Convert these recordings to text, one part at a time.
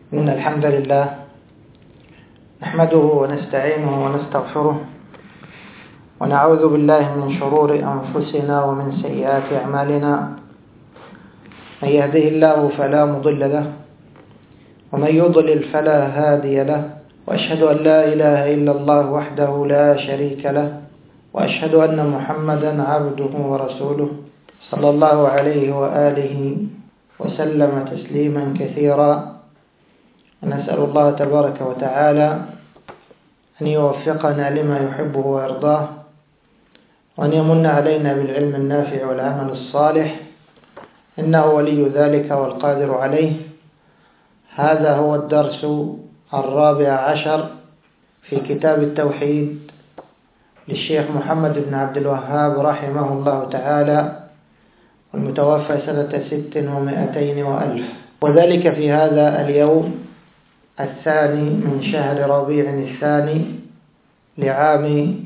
إن الحمد لله نحمده ونستعينه ونستغفره ونعوذ بالله من شرور أنفسنا ومن سيئات أعمالنا. من يهده الله فلا مضل له ومن يضلل فلا هادي له، وأشهد أن لا إله إلا الله وحده لا شريك له، وأشهد أن محمدا عبده ورسوله صلى الله عليه وآله وسلم تسليما كثيرا. ونسأل الله تبارك وتعالى أن يوفقنا لما يحبه ويرضاه، وأن يمن علينا بالعلم النافع والعمل الصالح، إنه ولي ذلك والقادر عليه. هذا هو الدرس 14 في كتاب التوحيد للشيخ محمد بن عبد الوهاب رحمه الله تعالى، والمتوفى سنة 600 وألف، وذلك في هذا اليوم الثاني من شهر ربيع الثاني لعام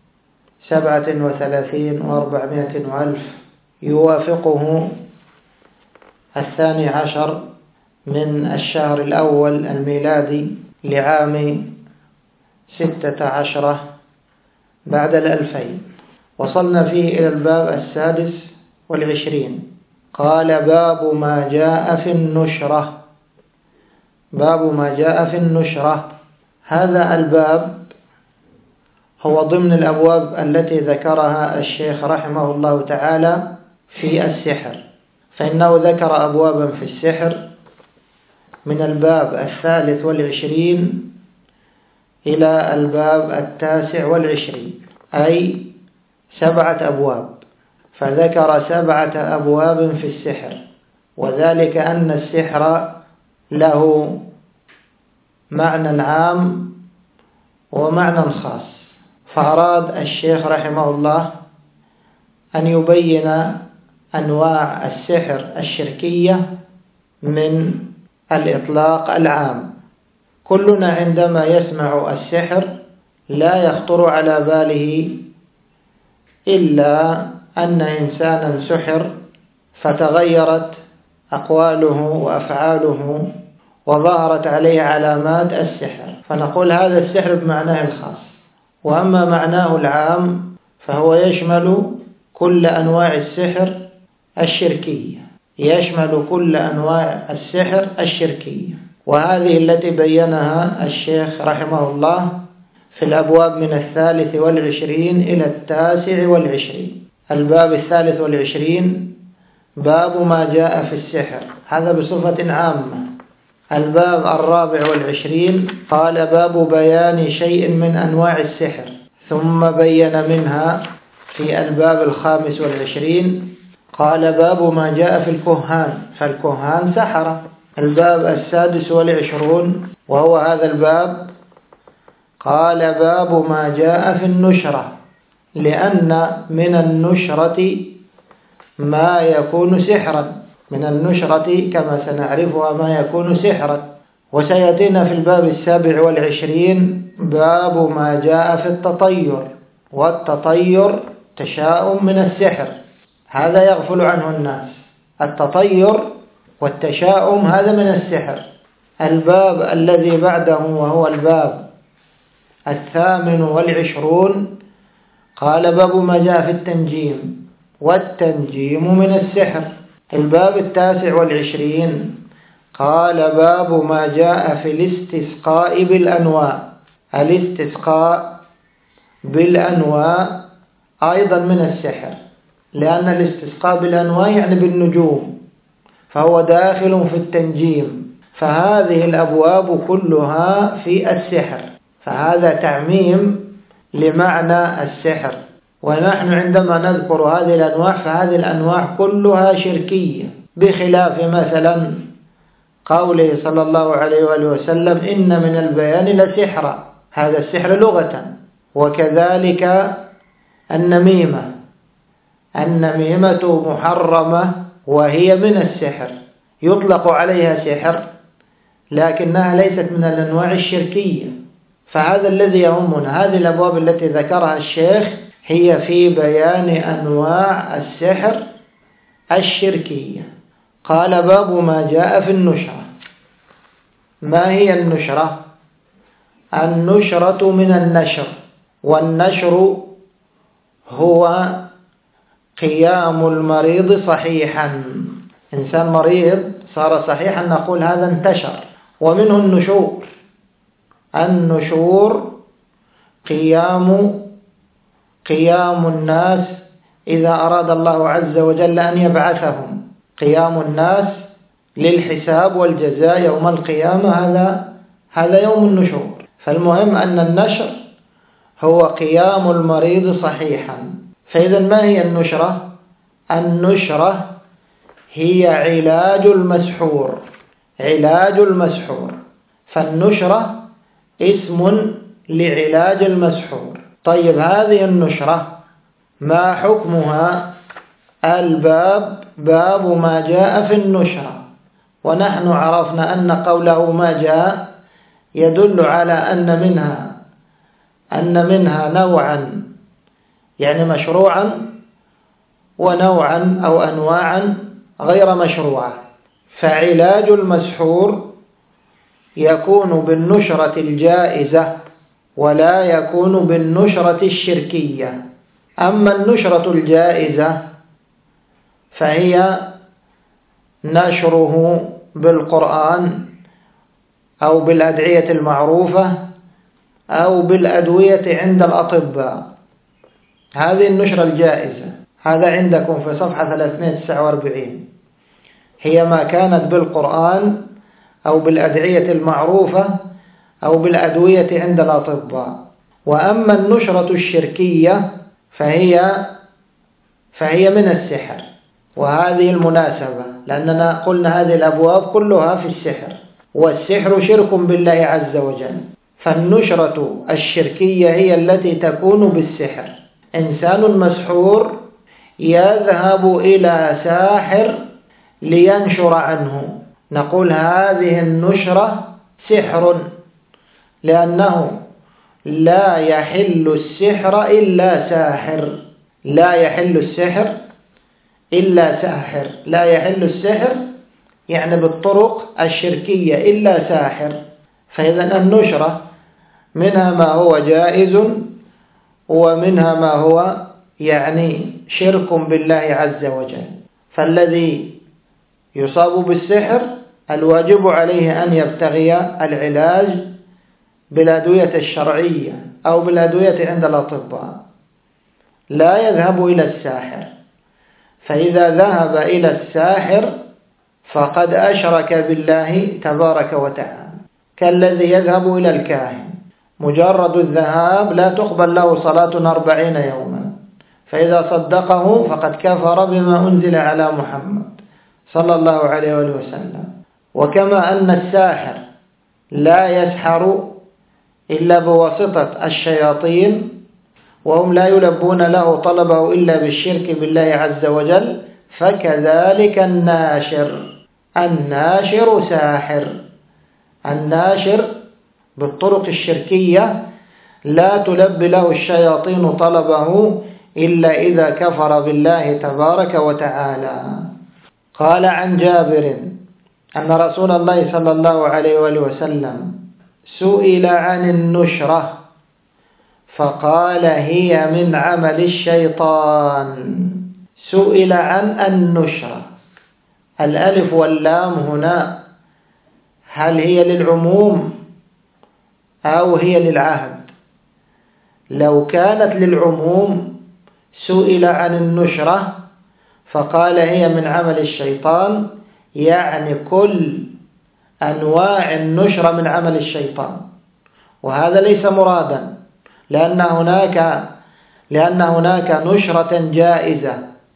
37 و400 وألف، يوافقه 12 من الشهر الأول الميلادي لعام 16 بعد 2000. وصلنا فيه إلى الباب 26. قال: باب ما جاء في النشرة. باب ما جاء في النشرة. هذا الباب هو ضمن الأبواب التي ذكرها الشيخ رحمه الله تعالى في السحر، فإنه ذكر أبوابا في السحر من الباب 23 إلى الباب 29، أي 7 أبواب. فذكر 7 أبواب في السحر، وذلك أن السحر له معنى عام ومعنى خاص. فأراد الشيخ رحمه الله أن يبين أنواع السحر الشركية من الإطلاق العام. كلنا عندما يسمع السحر لا يخطر على باله إلا أن إنسانا سحر فتغيرت أقواله وأفعاله وظهرت عليه علامات السحر، فنقول هذا السحر بمعناه الخاص. وأما معناه العام فهو يشمل كل أنواع السحر الشركية، يشمل كل أنواع السحر الشركية، وهذه التي بينها الشيخ رحمه الله في الأبواب من 23 إلى 29. الباب 23 باب ما جاء في السحر، هذا بصفة عامة. الباب 24 قال: باب بيان شيء من أنواع السحر، ثم بين منها في الباب 25 قال: باب ما جاء في الكهان، فالكهان سحرة. الباب 26 وهو هذا الباب قال: باب ما جاء في النشرة، لأن من النشرة ما يكون سحرا، من النشرة كما سنعرفها ما يكون سحرا. وسيأتينا في الباب 27 باب ما جاء في التطير، والتطير تشاؤم من السحر، هذا يغفل عنه الناس. التطير والتشاؤم هذا من السحر. الباب الذي بعده وهو الباب 28 قال: باب ما جاء في التنجيم، والتنجيم من السحر. الباب 29 قال: باب ما جاء في الاستسقاء بالأنواع. الاستسقاء بالأنواع أيضا من السحر، لأن الاستسقاء بالأنواع يعني بالنجوم، فهو داخل في التنجيم. فهذه الأبواب كلها في السحر، فهذا تعميم لمعنى السحر. ونحن عندما نذكر هذه الأنواع فهذه الأنواع كلها شركية، بخلاف مثلا قوله صلى الله عليه وآله وسلم: إن من البيان لسحرا، هذا السحر لغة. وكذلك النميمة، النميمة محرمة وهي من السحر، يطلق عليها سحر لكنها ليست من الأنواع الشركية. فهذا الذي يهمنا، هذه الأبواب التي ذكرها الشيخ هي في بيان أنواع السحر الشركية. قال: باب ما جاء في النشرة. ما هي النشرة؟ النشرة من النشر، والنشر هو قيام المريض صحيحا. إنسان مريض صار صحيحا نقول هذا انتشر. ومنه النشور. النشور قيام الناس إذا أراد الله عز وجل أن يبعثهم، قيام الناس للحساب والجزاء يوم القيامة، هذا يوم النشور. فالمهم أن النشر هو قيام المريض صحيحا. فإذا ما هي النشرة؟ النشرة هي علاج المسحور، علاج المسحور. فالنشرة اسم لعلاج المسحور. طيب هذه النشرة ما حكمها؟ الباب باب ما جاء في النشرة. ونحن عرفنا أن قوله ما جاء يدل على أن منها نوعا يعني مشروعا، ونوعا أو أنواعا غير مشروعة. فعلاج المسحور يكون بالنشرة الجائزة ولا يكون بالنشرة الشركية. أما النشرة الجائزة فهي نشره بالقرآن أو بالأدعية المعروفة أو بالأدوية عند الأطباء. هذه النشرة الجائزة، هذا عندكم في صفحة 349. هي ما كانت بالقرآن أو بالأدعية المعروفة أو بالأدوية عند الأطباء. وأما النشرة الشركية فهي من السحر. وهذه المناسبة لأننا قلنا هذه الأبواب كلها في السحر، والسحر شرك بالله عز وجل. فالنشرة الشركية هي التي تكون بالسحر. إنسان مسحور يذهب إلى ساحر لينشر عنه، نقول هذه النشرة سحر، لأنه لا يحل السحر إلا ساحر. لا يحل السحر إلا ساحر. لا يحل السحر يعني بالطرق الشركية إلا ساحر. فإذا النشرة منها ما هو جائز ومنها ما هو يعني شرك بالله عز وجل. فالذي يصاب بالسحر الواجب عليه أن يبتغي العلاج بالأدوية الشرعية أو بالأدوية عند الأطباء، لا يذهب إلى الساحر. فإذا ذهب إلى الساحر فقد أشرك بالله تبارك وتعالى، كالذي يذهب إلى الكاهن. مجرد الذهاب لا تقبل له صلاة 40 يوما، فإذا صدقه فقد كفر بما أنزل على محمد صلى الله عليه وسلم. وكما أن الساحر لا يسحر إلا بواسطة الشياطين، وهم لا يلبون له طلبه إلا بالشرك بالله عز وجل، فكذلك الناشر ساحر. الناشر بالطرق الشركية لا تلبي له الشياطين طلبه إلا إذا كفر بالله تبارك وتعالى. قال عن جابر أن رسول الله صلى الله عليه وسلم سئل عن النشرة فقال هي من عمل الشيطان. سئل عن النشرة، الألف واللام هنا هل هي للعموم أو هي للعهد؟ لو كانت للعموم سئل عن النشرة فقال هي من عمل الشيطان، يعني كل أنواع النشرة من عمل الشيطان. وهذا ليس مرادا، لأن هناك نشرة جائزة،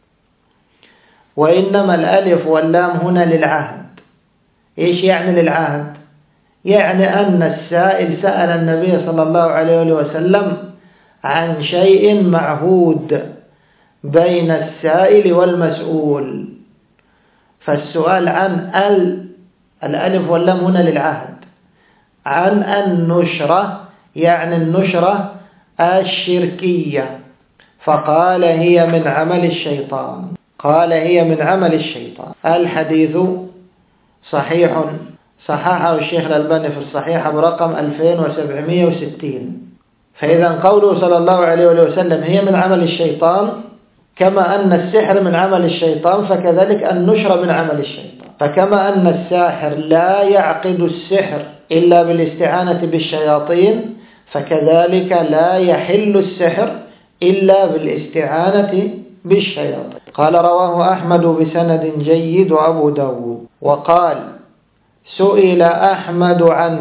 وإنما الألف واللام هنا للعهد. إيش يعني للعهد؟ يعني أن السائل سأل النبي صلى الله عليه وسلم عن شيء معهود بين السائل والمسؤول. فالسؤال عن الألف واللام هنا للعهد، عن النشرة يعني النشرة الشركية، فقال هي من عمل الشيطان. قال هي من عمل الشيطان. الحديث صحيح صححه الشيخ الألباني في الصحيح برقم 2760. فإذا قوله صلى الله عليه وسلم هي من عمل الشيطان، كما أن السحر من عمل الشيطان فكذلك النشر من عمل الشيطان. فكما أن الساحر لا يعقد السحر إلا بالاستعانة بالشياطين، فكذلك لا يحل السحر إلا بالاستعانة بالشياطين. قال رواه أحمد بسند جيد وأبو داود. وقال سئل أحمد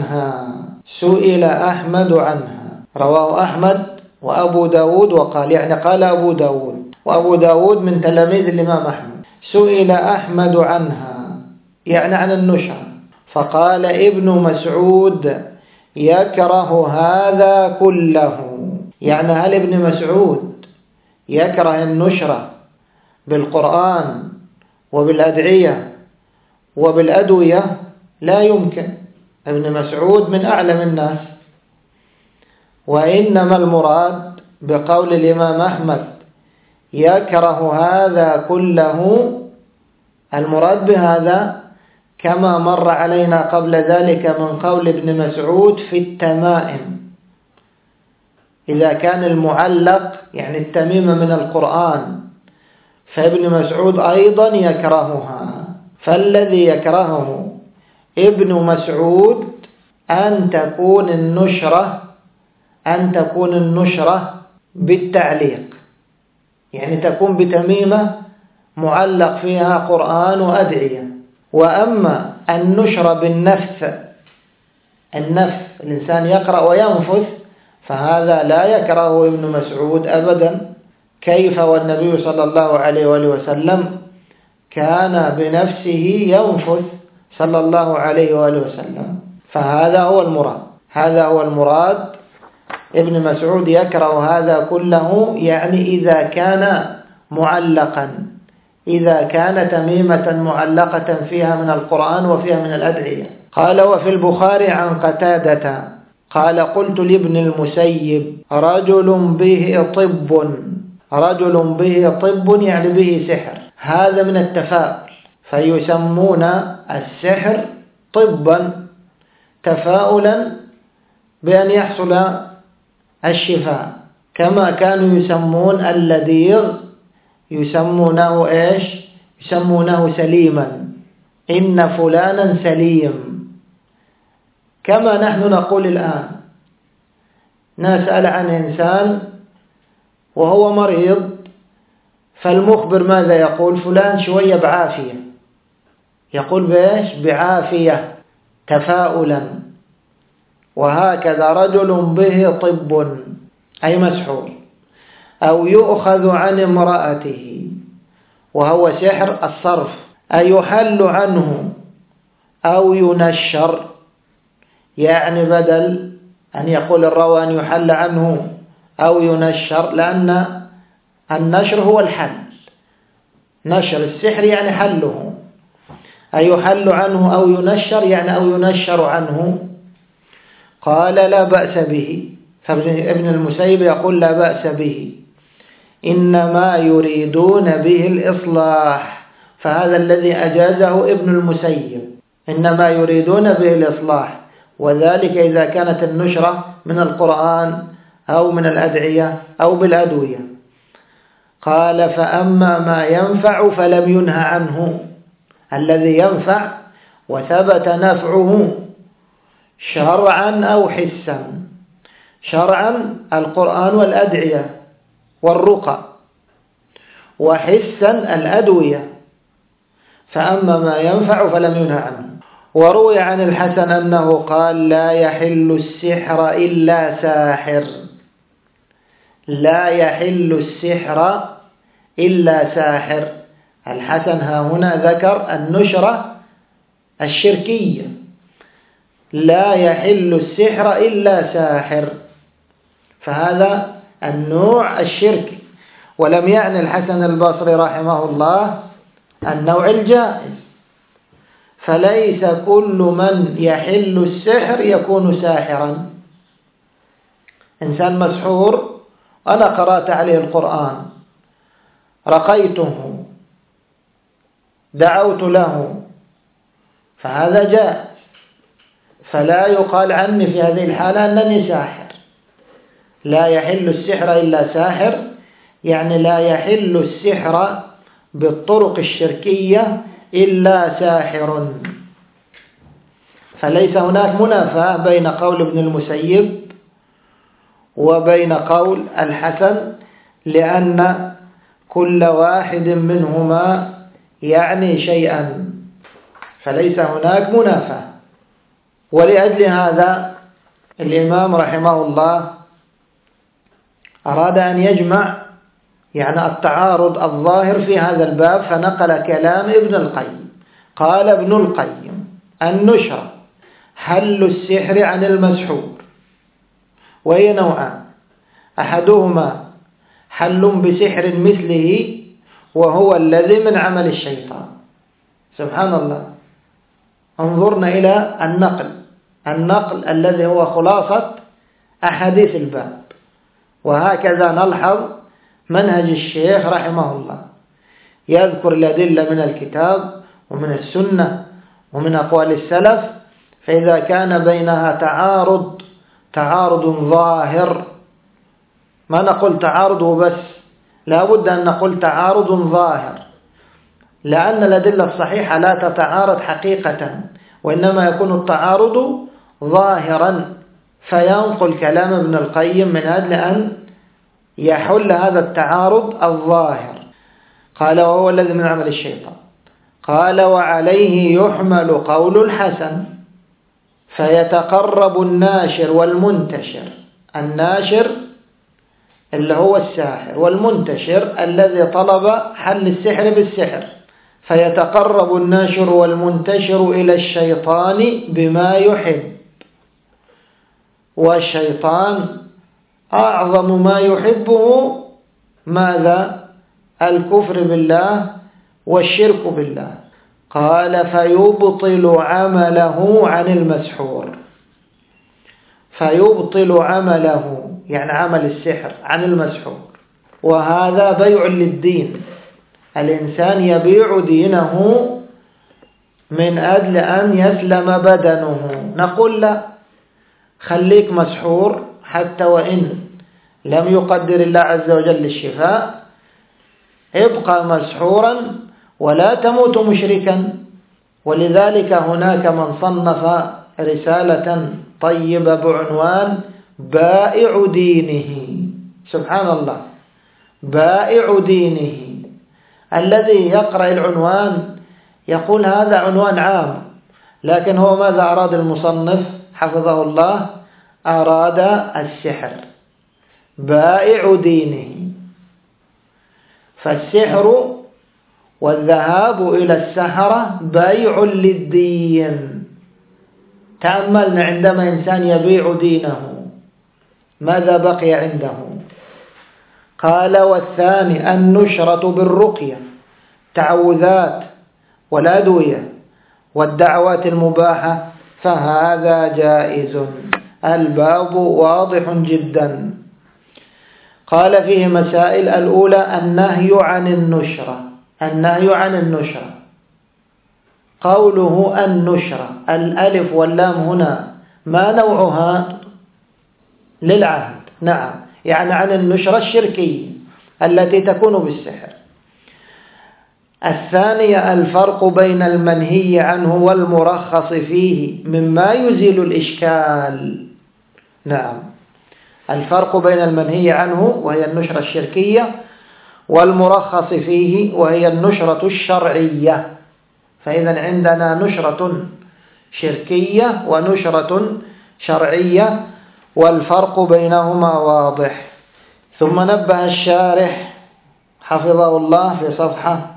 عنها. رواه أحمد وأبو داود. وقال يعني قال أبو داود، وأبو داود من تلاميذ الإمام أحمد. سئل أحمد عنها يعني عن النشر، فقال ابن مسعود يكره هذا كله. يعني هل ابن مسعود يكره النشرة بالقرآن وبالأدعية وبالأدوية؟ لا يمكن. ابن مسعود من أعلم الناس. وإنما المراد بقول الإمام أحمد يكره هذا كله، المراد بهذا كما مر علينا قبل ذلك من قول ابن مسعود في التمائم، إذا كان المعلق يعني التميمة من القرآن، فابن مسعود أيضا يكرهها. فالذي يكرهه ابن مسعود أن تكون النشرة بالتعليق، يعني تكون بتميمة معلق فيها قرآن وأدعية. وأما النشرة بالنفث، الإنسان يقرأ وينفث، فهذا لا يكرهه ابن مسعود أبدا. كيف والنبي صلى الله عليه وسلم كان بنفسه ينفث صلى الله عليه وسلم. فهذا هو المراد. ابن مسعود يكره هذا كله، يعني إذا كان معلقا، إذا كان تميمة معلقة فيها من القرآن وفيها من الأدعية. قال وفي البخاري عن قتادة قال قلت لابن المسيب رجل به طب يعني به سحر، هذا من التفاؤل، فيسمون السحر طبا تفاؤلا بأن يحصل الشفاء، كما كانوا يسمون اللديغ يسمونه إيش؟ يسمونه سليما، إن فلانا سليم. كما نحن نقول الآن نسأل عن إنسان وهو مريض، فالمخبر ماذا يقول؟ فلان شوية بعافية، يقول بإيش؟ بعافية تفاؤلا. وهكذا رجل به طب أي مسحور. أو يؤخذ عن امرأته وهو سحر الصرف، أي يحل عنه أو ينشر، يعني بدل أن يقول الراوي أن يحل عنه أو ينشر، لأن النشر هو الحل، نشر السحر يعني حله، أي يحل عنه أو ينشر يعني أو ينشر عنه. قال لا بأس به. فابن المسيب يقول لا بأس به، إنما يريدون به الإصلاح. فهذا الذي أجازه ابن المسيب، إنما يريدون به الإصلاح، وذلك إذا كانت النشرة من القرآن أو من الأدعية أو بالأدوية. قال فأما ما ينفع فلم ينهى عنه. الذي ينفع وثبت نفعه شرعا أو حسا. شرعا القرآن والأدعية والرقى، وحسا الأدوية. فأما ما ينفع فلم ينهى عنه. وروي عن الحسن أنه قال لا يحل السحر إلا ساحر، لا يحل السحر إلا ساحر. الحسن ها هنا ذكر النشرة الشركية، لا يحل السحر إلا ساحر، فهذا النوع الشركي. ولم يعني الحسن البصري رحمه الله النوع الجائز، فليس كل من يحل السحر يكون ساحرا. إنسان مسحور أنا قرأت عليه القرآن، رقيته، دعوت له، فهذا جائز. فلا يقال عني في هذه الحالة أنني ساحر. لا يحل السحر إلا ساحر، يعني لا يحل السحر بالطرق الشركية إلا ساحر. فليس هناك منافاة بين قول ابن المسيب وبين قول الحسن، لأن كل واحد منهما يعني شيئا، فليس هناك منافاة. ولأجل هذا الإمام رحمه الله أراد أن يجمع يعني التعارض الظاهر في هذا الباب، فنقل كلام ابن القيم. قال ابن القيم: النشرة حل السحر عن المسحور، وهي نوعان: أحدهما حل بسحر مثله وهو الذي من عمل الشيطان. سبحان الله، انظرنا إلى النقل الذي هو خلاصة أحاديث الباب. وهكذا نلحظ منهج الشيخ رحمه الله، يذكر الأدلة من الكتاب ومن السنة ومن أقوال السلف، فإذا كان بينها تعارض ظاهر، ما نقول تعارض وبس، لا بد أن نقول تعارض ظاهر، لأن الأدلة الصحيحة لا تتعارض حقيقة، وإنما يكون التعارض ظاهرا، فينقل كلام ابن القيم من أجل أن يحل هذا التعارض الظاهر. قال: وهو الذي من عمل الشيطان. قال: وعليه يحمل قول الحسن، فيتقرب الناشر والمنتشر. الناشر اللي هو الساحر، والمنتشر الذي طلب حل السحر بالسحر، فيتقرب الناشر والمنتشر إلى الشيطان بما يحب، والشيطان أعظم ما يحبه ماذا؟ الكفر بالله والشرك بالله. قال: فيبطل عمله عن المسحور. فيبطل عمله يعني عمل السحر عن المسحور، وهذا بيع للدين. الإنسان يبيع دينه من أجل أن يسلم بدنه. نقول لا، خليك مسحور حتى وإن لم يقدر الله عز وجل الشفاء، ابقى مسحورا ولا تموت مشركا. ولذلك هناك من صنف رسالة طيبة بعنوان بائع دينه. سبحان الله، بائع دينه. الذي يقرأ العنوان يقول هذا عنوان عام، لكن هو ماذا أراد المصنف حفظه الله؟ أراد السحر، بائع دينه. فالسحر والذهاب إلى السحرة بيع للدين. تأملنا عندما إنسان يبيع دينه ماذا بقي عنده؟ قال: والثاني النشرة بالرقية، تعوذات والأدوية والدعوات المباحة، فهذا جائز. الباب واضح جدا. قال فيه مسائل. الأولى النهي عن النشرة. النهي عن النشرة، قوله النشرة، الألف واللام هنا ما نوعها؟ للعهد، نعم، يعني عن النشرة الشركية التي تكون بالسحر. الثانية الفرق بين المنهي عنه والمرخص فيه مما يزيل الإشكال. نعم، الفرق بين المنهي عنه وهي النشرة الشركية والمرخص فيه وهي النشرة الشرعية. فإذا عندنا نشرة شركية ونشرة شرعية، والفرق بينهما واضح. ثم نبه الشارح حفظه الله في صفحة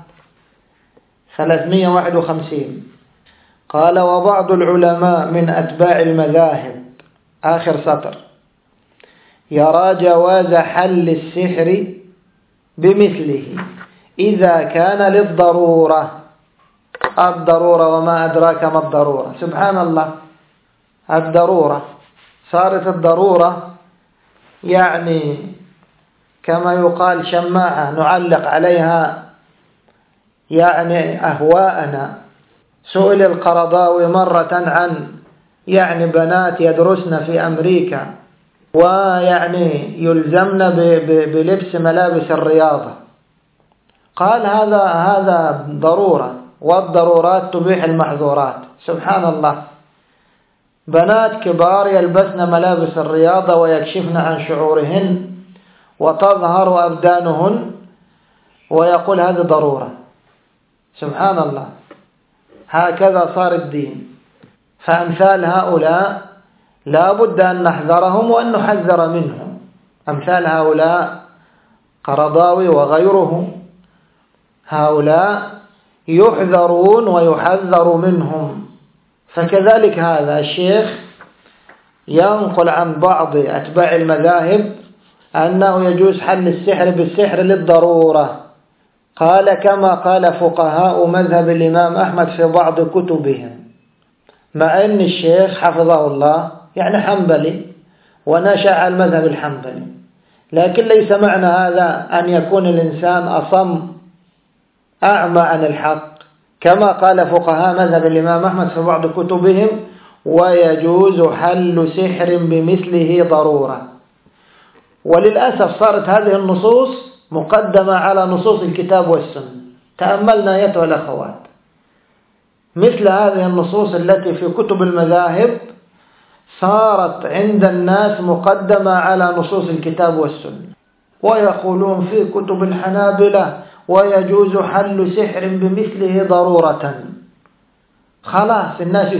351 قال: وبعض العلماء من أتباع المذاهب، آخر سطر، يرى جواز حل السحر بمثله إذا كان للضرورة. الضرورة وما أدراك ما الضرورة. سبحان الله، الضرورة صارت الضرورة يعني كما يقال شماعة نعلق عليها يعني أهواءنا. سئل القرضاوي مرة عن يعني بنات يدرسن في أمريكا ويعني يلزمن بلبس ملابس الرياضة. قال هذا ضرورة، والضرورات تبيح المحظورات. سبحان الله، بنات كبار يلبسن ملابس الرياضة ويكشفن عن شعورهن وتظهر أبدانهن ويقول هذه ضرورة. سبحان الله، هكذا صار الدين. فأمثال هؤلاء لا بد أن نحذرهم وأن نحذر منهم. أمثال هؤلاء قرضاوي وغيره، هؤلاء يحذرون ويحذر منهم. فكذلك هذا الشيخ ينقل عن بعض أتباع المذاهب أنه يجوز حل السحر بالسحر للضرورة. قال كما قال فقهاء مذهب الإمام أحمد في بعض كتبهم، مع أن الشيخ حفظه الله يعني حنبلي ونشأ على المذهب الحنبلي، لكن ليس معنى هذا أن يكون الإنسان أصم أعمى عن الحق، كما قال فقهاء مذهب الإمام أحمد في بعض كتبهم ويجوز حل سحر بمثله ضرورة. وللأسف صارت هذه النصوص مقدمة على نصوص الكتاب والسنة. تأملنا أيتها الأخوات، مثل هذه النصوص التي في كتب المذاهب صارت عند الناس مقدمة على نصوص الكتاب والسنة، ويقولون في كتب الحنابلة ويجوز حل سحر بمثله ضرورة. خلاص الناس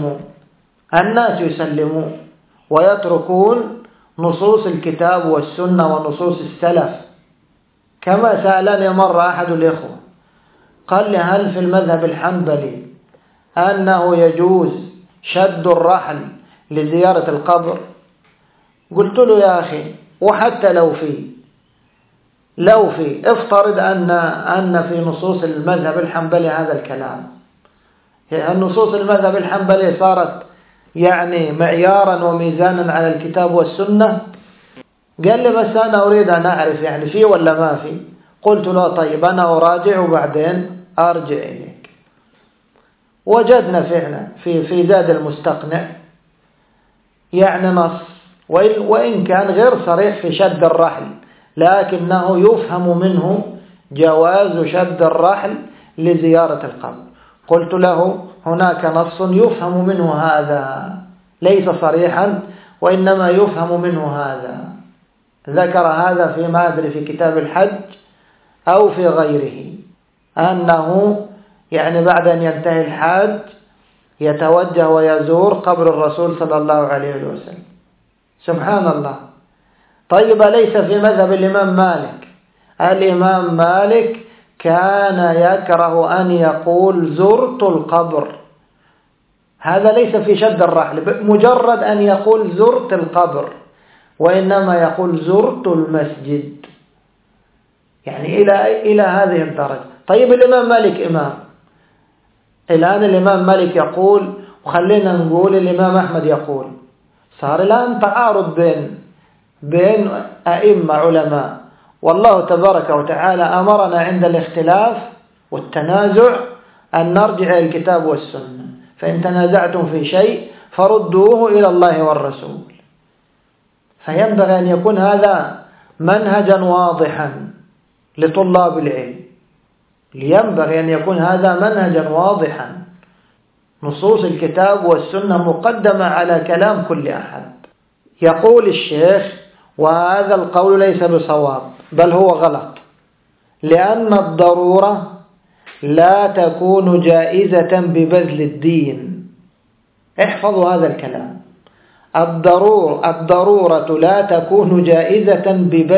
يسلمون ويتركون نصوص الكتاب والسنة ونصوص السلف. كما سألني مرة أحد الإخوة قال لي هل في المذهب الحنبلي أنه يجوز شد الرحل لزيارة القبر؟ قلت له يا أخي وحتى لو في افترض أن في نصوص المذهب الحنبلي هذا الكلام، النصوص المذهب الحنبلي صارت يعني معيارا وميزانا على الكتاب والسنة. قال لي بس أنا أريد أن أعرف يعني فيه ولا ما فيه. قلت له طيب أنا أراجع وبعدين أرجع إليك. وجدنا فعلا في زاد المستقنع يعني نص، وإن كان غير صريح في شد الرحل، لكنه يفهم منه جواز شد الرحل لزيارة القبر. قلت له هناك نص يفهم منه هذا، ليس صريحا وإنما يفهم منه هذا. ذكر هذا فيما أدري في كتاب الحج أو في غيره، أنه يعني بعد أن ينتهي الحج يتوجه ويزور قبر الرسول صلى الله عليه وسلم. سبحان الله. طيب ليس في مذهب الإمام مالك؟ الإمام مالك كان يكره أن يقول زرت القبر، هذا ليس في شد الرحل، مجرد أن يقول زرت القبر، وإنما يقول زرت المسجد، يعني إلى هذه الدرجة. طيب الإمام مالك إمام، الآن الإمام مالك يقول وخلينا نقول الإمام أحمد يقول، صار الآن تعارض بين أئمة علماء. والله تبارك وتعالى أمرنا عند الاختلاف والتنازع أن نرجع إلى الكتاب والسنة، فإن تنازعتم في شيء فردوه إلى الله والرسول. فينبغي أن يكون هذا منهجا واضحا لطلاب العلم، ينبغي أن يكون هذا منهجا واضحا. نصوص الكتاب والسنة مقدمة على كلام كل أحد. يقول الشيخ وهذا القول ليس بصواب بل هو غلط، لأن الضرورة لا تكون جائزة ببذل الدين. احفظوا هذا الكلام، الضرورة لا تكون جائزة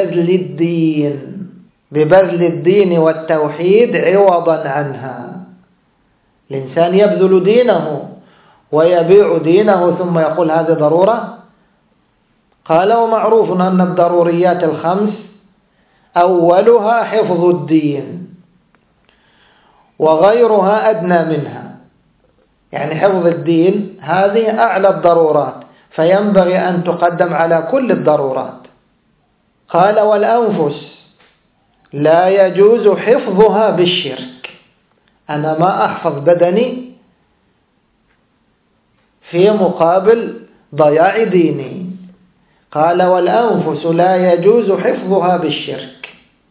ببذل الدين والتوحيد عوضا عنها. الإنسان يبذل دينه ويبيع دينه ثم يقول هذه ضرورة. قال ومعروف أن الضروريات الخمس أولها حفظ الدين وغيرها أدنى منها، يعني حفظ الدين هذه أعلى الضرورات، فينبغي أن تقدم على كل الضرورات. قال والأنفس لا يجوز حفظها بالشرك. أنا ما أحفظ بدني في مقابل ضياع دينه. قال والأنفس لا يجوز حفظها بالشرك.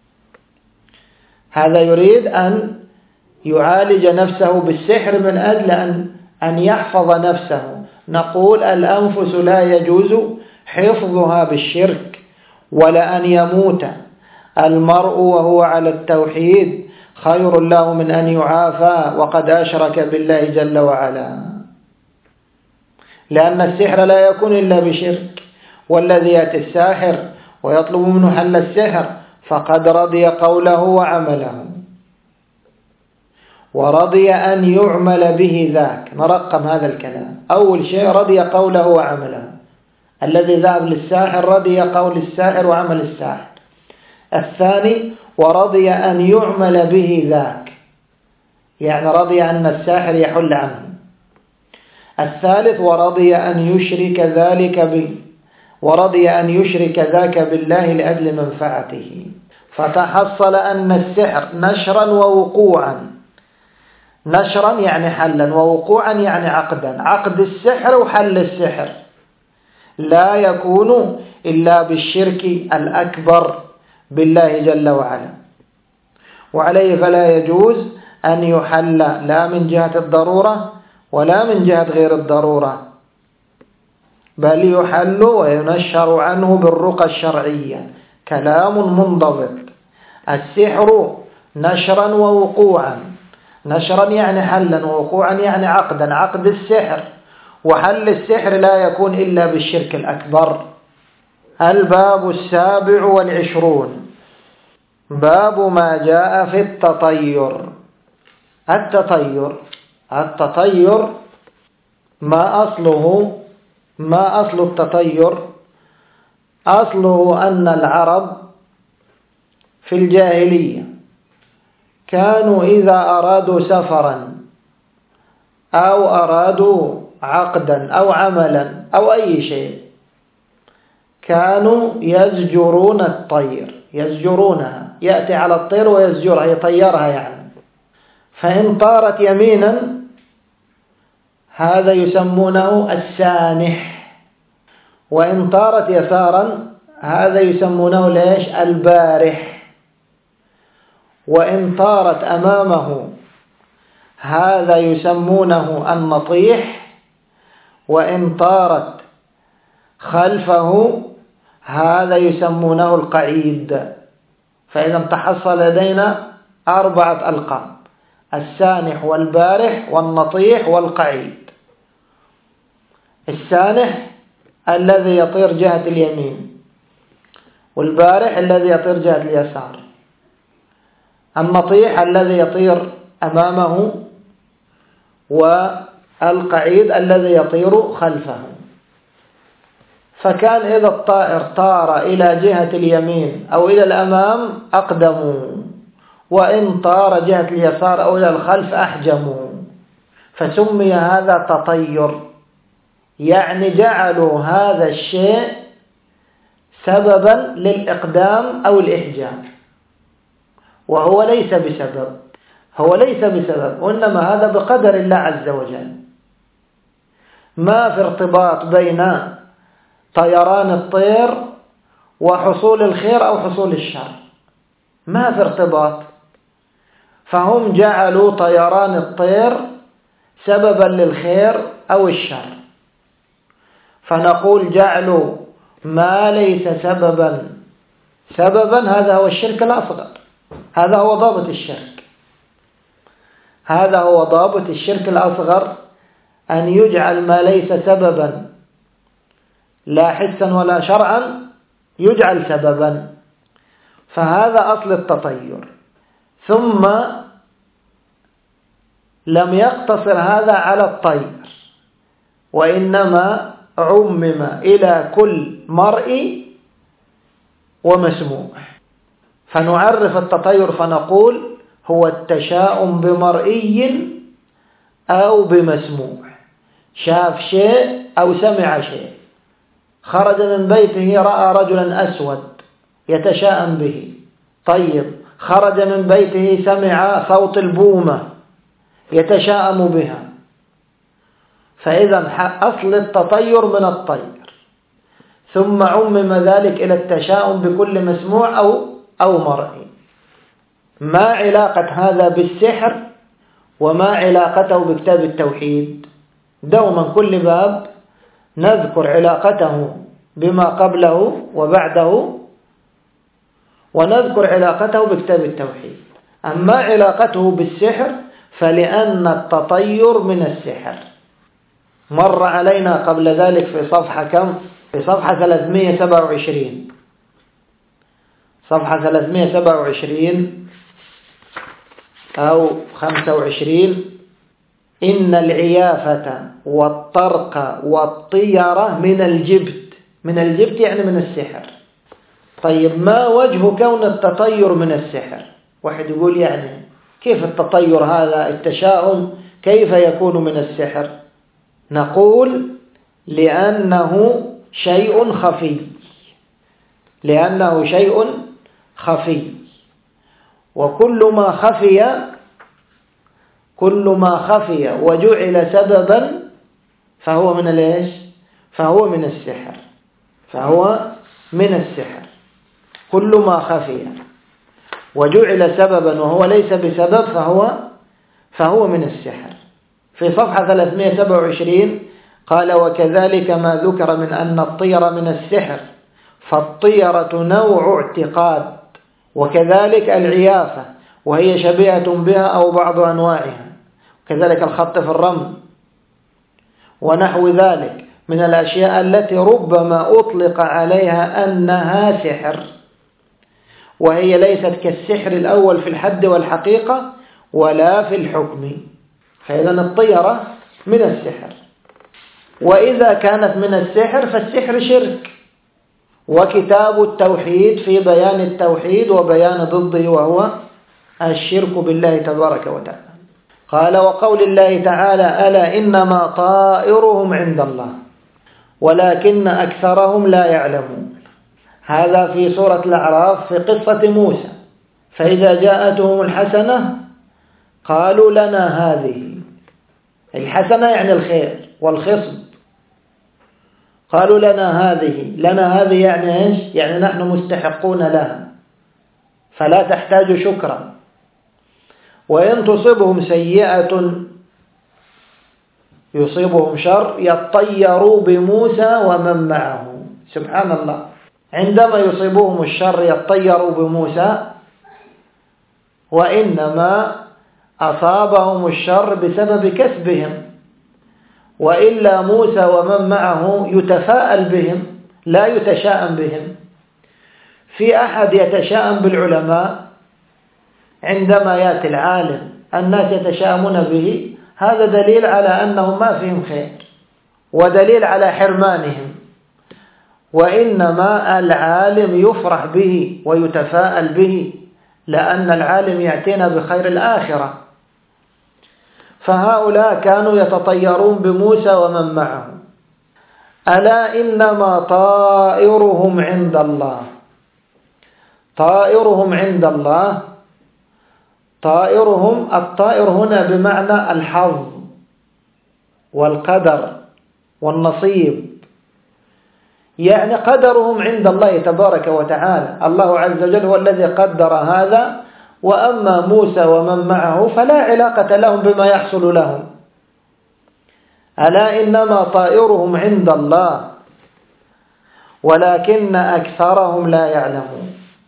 هذا يريد أن يعالج نفسه بالسحر من أجل أن يحفظ نفسه. نقول الأنفس لا يجوز حفظها بالشرك، ولا أن يموت المرء وهو على التوحيد خير له من أن يعافى وقد أشرك بالله جل وعلا، لأن السحر لا يكون إلا بشرك. والذي يأتي الساحر ويطلب منه حل السحر فقد رضي قوله وعمله، ورضي أن يعمل به ذاك. نرقم هذا الكلام. أول شيء رضي قوله وعمله. الذي ذهب للساحر رضي قول الساحر وعمل الساحر. الثاني ورضي أن يعمل به ذاك، يعني رضي أن الساحر يحل عنه. الثالث ورضي أن يشرك ذاك بالله لأجل منفعته. فتحصل أن السحر نشرا ووقوعا، نشرا يعني حلا، ووقوعا يعني عقدا. عقد السحر وحل السحر لا يكون إلا بالشرك الأكبر بالله جل وعلا، وعليه فلا يجوز أن يحل لا من جهة الضرورة ولا من جهة غير الضرورة، بل يحل وينشر عنه بالرقى الشرعية. كلام منضبط. السحر نشرا ووقوعا، نشرا يعني حلا، ووقوعا يعني عقدا. عقد السحر وحل السحر لا يكون إلا بالشرك الأكبر. الباب 27. باب ما جاء في التطير. التطير ما أصل التطير؟ أصله أن العرب في الجاهلية كانوا إذا أرادوا سفرا أو أرادوا عقدا أو عملا أو أي شيء كانوا يزجرون الطير، يزجرونها، يأتي على الطير ويزجرها، يطيرها يعني. فإن طارت يمينا هذا يسمونه السانح، وإن طارت يسارا هذا يسمونه ليش؟ البارح. وإن طارت أمامه هذا يسمونه النطيح، وإن طارت خلفه هذا يسمونه القعيد. فإذا تحصل لدينا 4 ألقاب: السانح والبارح والنطيح والقعيد. السانح الذي يطير جهة اليمين، والبارح الذي يطير جهة اليسار، النطيح الذي يطير أمامه، والقعيد الذي يطير خلفه. فكان إذا الطائر طار إلى جهة اليمين أو إلى الأمام أقدموا، وإن طار جهة اليسار أو إلى الخلف أحجموا، فسمي هذا تطير. يعني جعلوا هذا الشيء سببا للإقدام أو الإحجام، وهو ليس بسبب، هو ليس بسبب، وإنما هذا بقدر الله عز وجل. ما في ارتباط بين طيران الطير وحصول الخير أو حصول الشر، ما في ارتباط. فهم جعلوا طيران الطير سببا للخير أو الشر. فنقول جعلوا ما ليس سببا هذا هو الشرك الأصغر. هذا هو ضابط الشرك، هذا هو ضابط الشرك الأصغر، أن يجعل ما ليس سببا لا حسا ولا شرعا يجعل سببا. فهذا أصل التطير. ثم لم يقتصر هذا على الطير، وإنما عمم إلى كل مرئي ومسموع. فنعرف التطير فنقول هو التشاؤم بمرئي أو بمسموع. شاف شيء أو سمع شيء، خرج من بيته رأى رجلا أسود يتشاءم به، طيب خرج من بيته سمع صوت البومة يتشاءم بها، فإذا أصل التطير من الطير، ثم عمم ذلك إلى التشاؤم بكل مسموع أو مرئي. ما علاقة هذا بالسحر وما علاقته بكتاب التوحيد؟ دوما كل باب نذكر علاقته بما قبله وبعده، ونذكر علاقته بكتاب التوحيد. أما علاقته بالسحر فلأن التطير من السحر. مر علينا قبل ذلك في صفحة كم؟ في صفحة 327. صفحة 327 أو 25: إن العيافة والطرق والطيرة من الجبت. من الجبت يعني من السحر. طيب ما وجه كون التطير من السحر؟ واحد يقول يعني كيف التطير هذا التشاؤم كيف يكون من السحر؟ نقول لأنه شيء خفي. لأنه شيء خفي، وكل ما خفي وجعل سببا فهو من الايش؟ فهو من السحر. فهو من السحر. كل ما خفي وجعل سببا وهو ليس بسبب فهو من السحر. في صفحة 327 قال: وكذلك ما ذكر من أن الطير من السحر، فالطيرة نوع اعتقاد، وكذلك العيافة وهي شبيهة بها أو بعض أنواعها، كذلك الخط في الرمل ونحو ذلك من الأشياء التي ربما أطلق عليها أنها سحر، وهي ليست كالسحر الأول في الحد والحقيقة ولا في الحكم. فإذا الطيرة من السحر. وإذا كانت من السحر فالسحر شرك، وكتاب التوحيد في بيان التوحيد وبيان ضده وهو الشرك بالله تبارك وتعالى. قال: وقول الله تعالى: ألا إنما طائرهم عند الله ولكن أكثرهم لا يعلمون. هذا في سورة الأعراف في قصة موسى. فإذا جاءتهم الحسنة قالوا لنا هذه. الحسنة يعني الخير والخصب. قالوا لنا هذه يعني إيش؟ يعني نحن مستحقون لها فلا تحتاج شكرا. وإن تصبهم سيئة يصيبهم شر يطيروا بموسى ومن معه. سبحان الله، عندما يصيبهم الشر يطيروا بموسى، وإنما أصابهم الشر بسبب كسبهم، وإلا موسى ومن معه يتفاءل بهم لا يتشاءم بهم. في أحد يتشاءم بالعلماء عندما يأتي العالم الناس يتشاءمون به، هذا دليل على أنهم ما فيهم خير ودليل على حرمانهم. وإنما العالم يفرح به ويتفاءل به لأن العالم يأتينا بخير الآخرة. فهؤلاء كانوا يتطيرون بموسى ومن معه. ألا إنما طائرهم عند الله. طائرهم عند الله. الطائر هنا بمعنى الحظ والقدر والنصيب، يعني قدرهم عند الله تبارك وتعالى. الله عز وجل هو الذي قدر هذا، وأما موسى ومن معه فلا علاقة لهم بما يحصل لهم. ألا إنما طائرهم عند الله ولكن أكثرهم لا يعلمون.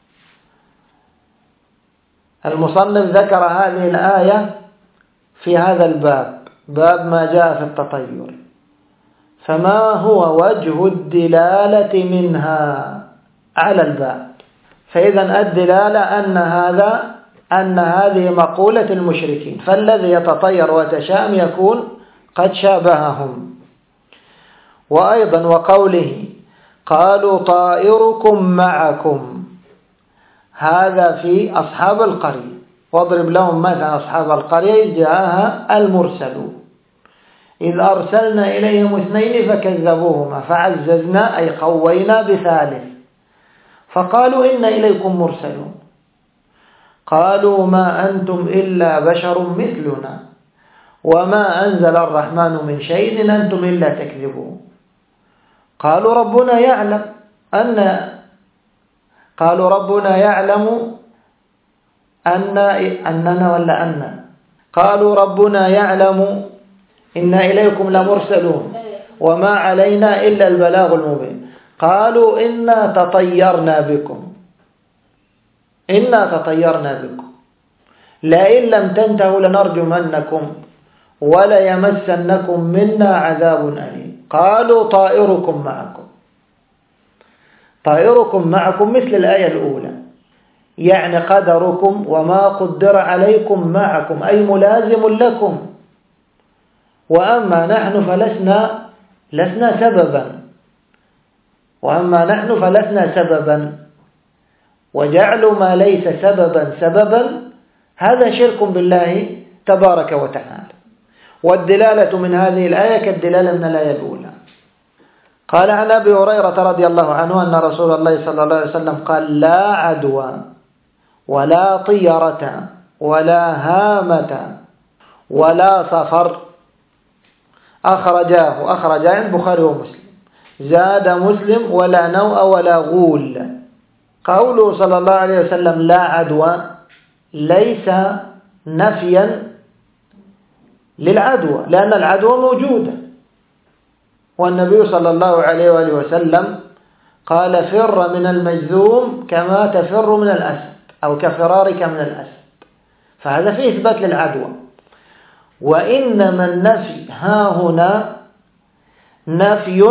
المصنف ذكر هذه الآية في هذا الباب، باب ما جاء في التطير. فما هو وجه الدلالة منها على الباب؟ فإذا الدلالة أن هذه مقولة المشركين، فالذي يتطير ويتشاءم يكون قد شابههم. وأيضا وقوله: قالوا طائركم معكم، هذا في أصحاب القرية. واضرب لهم مثلا أصحاب القرية جاءها المرسلون إذ أرسلنا إليهم 2 فكذبوهما فعززنا أي قوينا ب3 فقالوا إنا إليكم مرسلون. قالوا ما أنتم إلا بشر مثلنا وما أنزل الرحمن من شيء إن أنتم إلا تكذبون. قالوا ربنا يعلم قالوا ربنا يعلم إنا إليكم لمرسلون وما علينا إلا البلاغ المبين. قالوا إنا تطيرنا بكم لئن لم تنتهوا لنرجمنكم وليمسنكم منا عذاب أليم. قالوا طائركم معكم مثل الآية الأولى، يعني قدركم وما قدر عليكم معكم، أي ملازم لكم. وأما نحن فلسنا سببا وجعل ما ليس سببا هذا شرك بالله تبارك وتعالى. والدلالة من هذه الآية كالدلالة من الآية الأولى. قال عن أبي هريرة رضي الله عنه أن رسول الله صلى الله عليه وسلم قال: لا عدوى ولا طيرة ولا هامة ولا صفر. أخرجاه البخاري ومسلم. زاد مسلم: ولا نوء ولا غول. قوله صلى الله عليه وسلم لا عدوى ليس نفيا للعدوى، لأن العدوى موجودة، والنبي صلى الله عليه وآله وسلم قال: فر من المجذوم كما تفر من الأسد، أو كفرارك من الأسد. فهذا فيه إثبات للعدوى. وإنما النفي ها هنا نفي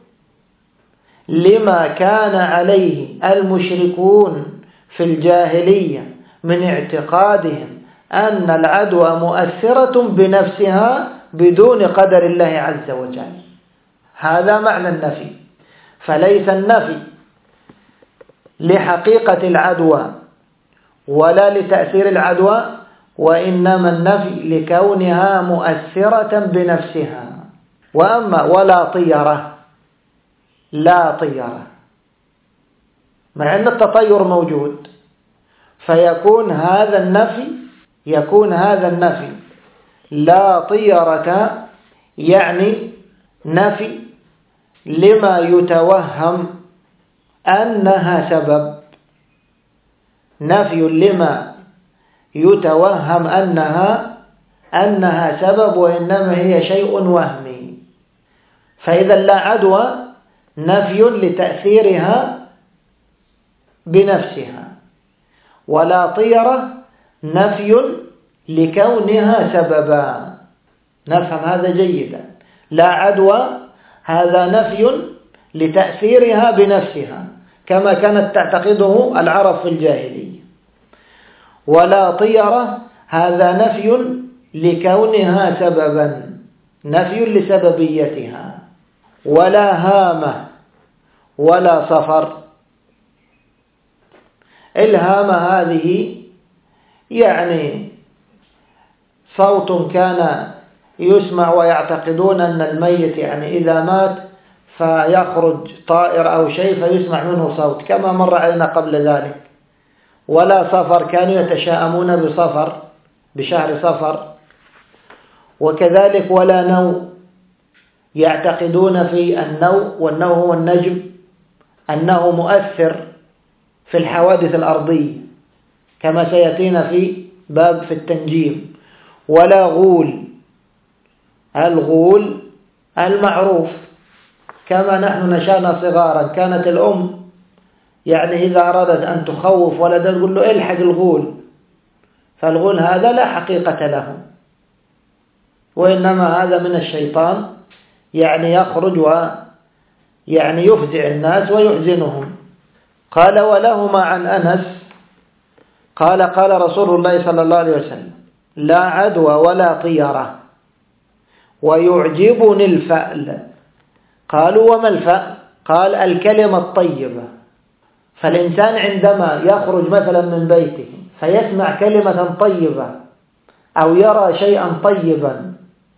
لما كان عليه المشركون في الجاهلية من اعتقادهم أن العدوى مؤثرة بنفسها بدون قدر الله عز وجل. هذا معنى النفي. فليس النفي لحقيقة العدوى ولا لتأثير العدوى، وإنما النفي لكونها مؤثرة بنفسها. وأما ولا طيرة، لا طيرة، مع أن التطير موجود، فيكون هذا النفي لا طيرة، يعني نفي لما يتوهم أنها سبب، نفي لما يتوهم أنها سبب وإنما هي شيء وهمي. فإذا لا عدوى نفي لتأثيرها بنفسها، ولا طيرة نفي لكونها سببا. نفهم هذا جيدا. لا عدوى هذا نفي لتأثيرها بنفسها كما كانت تعتقده العرب في الجاهلية. ولا طيرة هذا نفي لكونها سببا، نفي لسببيتها. ولا هامة ولا صفر. الهامة هذه يعني صوت كان يسمع، ويعتقدون أن الميت يعني إذا مات فيخرج طائر أو شيء فيسمع منه صوت، كما مر علينا قبل ذلك. ولا صفر، كانوا يتشاءمون بشهر صفر. وكذلك ولا نوء، يعتقدون في النوء، والنوء هو النجم، أنه مؤثر في الحوادث الأرضية كما سيأتينا في باب في التنجيم. ولا غول، الغول المعروف كما نحن نشأنا صغارا، كانت الأم يعني إذا أرادت أن تخوف ولدها تقول له الحق الغول. فالغول هذا لا حقيقة له، وإنما هذا من الشيطان، يعني يخرج ويعني يفزع الناس ويحزنهم. قال: ولهما عن أنس قال: قال رسول الله صلى الله عليه وسلم: لا عدوى ولا طيرة ويعجبني الفأل. قالوا: وما الفأل؟ قال: الكلمة الطيبة. فالإنسان عندما يخرج مثلا من بيته فيسمع كلمة طيبة أو يرى شيئا طيبا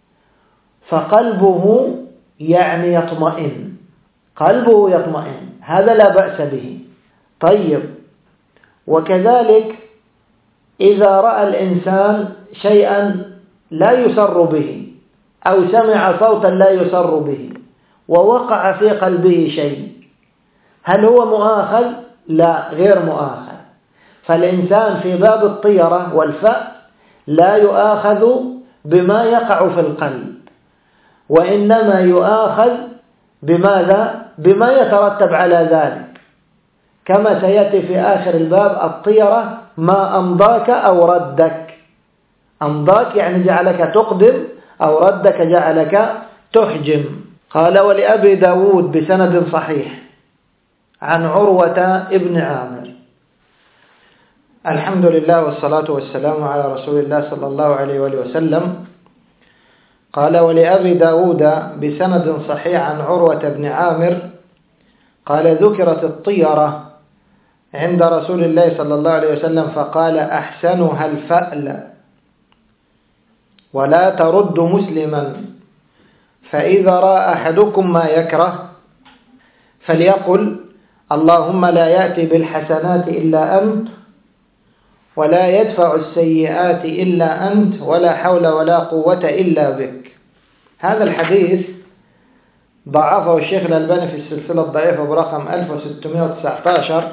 فقلبه يعني يطمئن، قلبه يطمئن، هذا لا بأس به. طيب. وكذلك إذا رأى الإنسان شيئا لا يسر به أو سمع صوتا لا يسر به ووقع في قلبه شيء، هل هو مؤاخذ؟ لا، غير مؤاخذ. فالإنسان في باب الطيرة والفأل لا يؤاخذ بما يقع في القلب، وإنما يؤاخذ بماذا؟ بما يترتب على ذلك، كما سيأتي في آخر الباب. الطيرة ما أمضاك أو ردك. أمضاك يعني جعلك تقدم، أو ردك جعلك تحجم. قال: ولأبي داود بسند صحيح عن عروة ابن عامر. الحمد لله والصلاة والسلام على رسول الله صلى الله عليه وآله وسلم. قال: ولأبي داود بسند صحيح عن عروة بن عامر قال: ذكرت الطيرة عند رسول الله صلى الله عليه وسلم فقال: أحسنها الفأل، ولا ترد مسلما، فإذا رأى أحدكم ما يكره فليقل: اللهم لا يأتي بالحسنات إلا أنت، ولا يدفع السيئات إلا أنت، ولا حول ولا قوة إلا بك. هذا الحديث ضعفه الشيخ الألباني في السلسلة الضعيفة برقم 1619،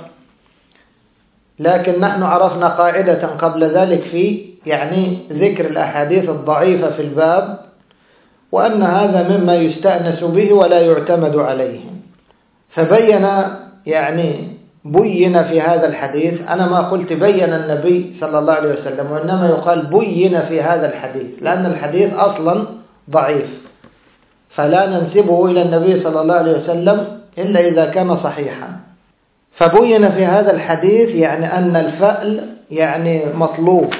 لكن نحن عرفنا قاعدة قبل ذلك في ذكر الأحاديث الضعيفة في الباب، وأن هذا مما يستأنس به ولا يعتمد عليه. فبين بين في هذا الحديث، أنا ما قلت بين النبي صلى الله عليه وسلم، وإنما يقال بين في هذا الحديث، لأن الحديث أصلا ضعيف، فلا ننسبه إلى النبي صلى الله عليه وسلم إلا إذا كان صحيحا. فبين في هذا الحديث أن الفأل مطلوب.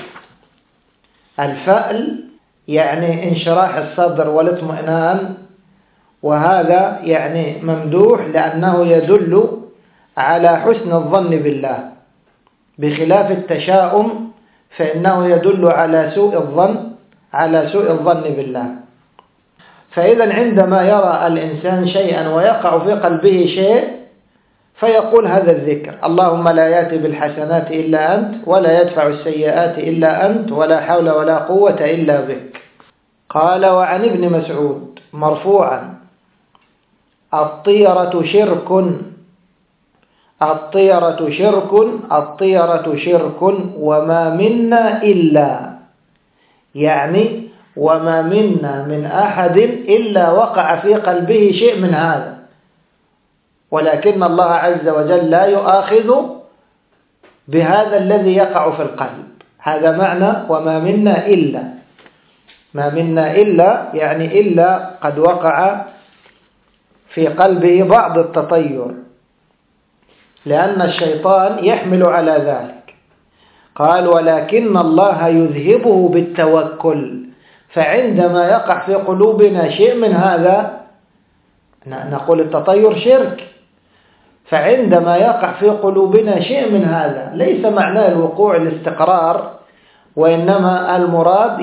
الفأل انشراح الصدر والاطمئنان، وهذا ممدوح لأنه يدل على حسن الظن بالله، بخلاف التشاؤم فإنه يدل على سوء الظن بالله. فإذا عندما يرى الإنسان شيئا ويقع في قلبه شيء فيقول هذا الذكر: اللهم لا يأتي بالحسنات إلا أنت، ولا يدفع السيئات إلا أنت، ولا حول ولا قوة إلا بك. قال: وعن ابن مسعود مرفوعا: الطيرة شرك، الطيرة شرك، الطيرة شرك، وما منا إلا، وما منا من أحد إلا وقع في قلبه شيء من هذا، ولكن الله عز وجل لا يؤاخذ بهذا الذي يقع في القلب. هذا معنى وما منا إلا، ما منا إلا إلا قد وقع في قلبه بعض التطير، لأن الشيطان يحمل على ذلك. قال: ولكن الله يذهبه بالتوكل، فعندما يقع في قلوبنا شيء من هذا نقول التطير شرك، فعندما يقع في قلوبنا شيء من هذا ليس معناه الوقوع الاستقرار، وإنما المراد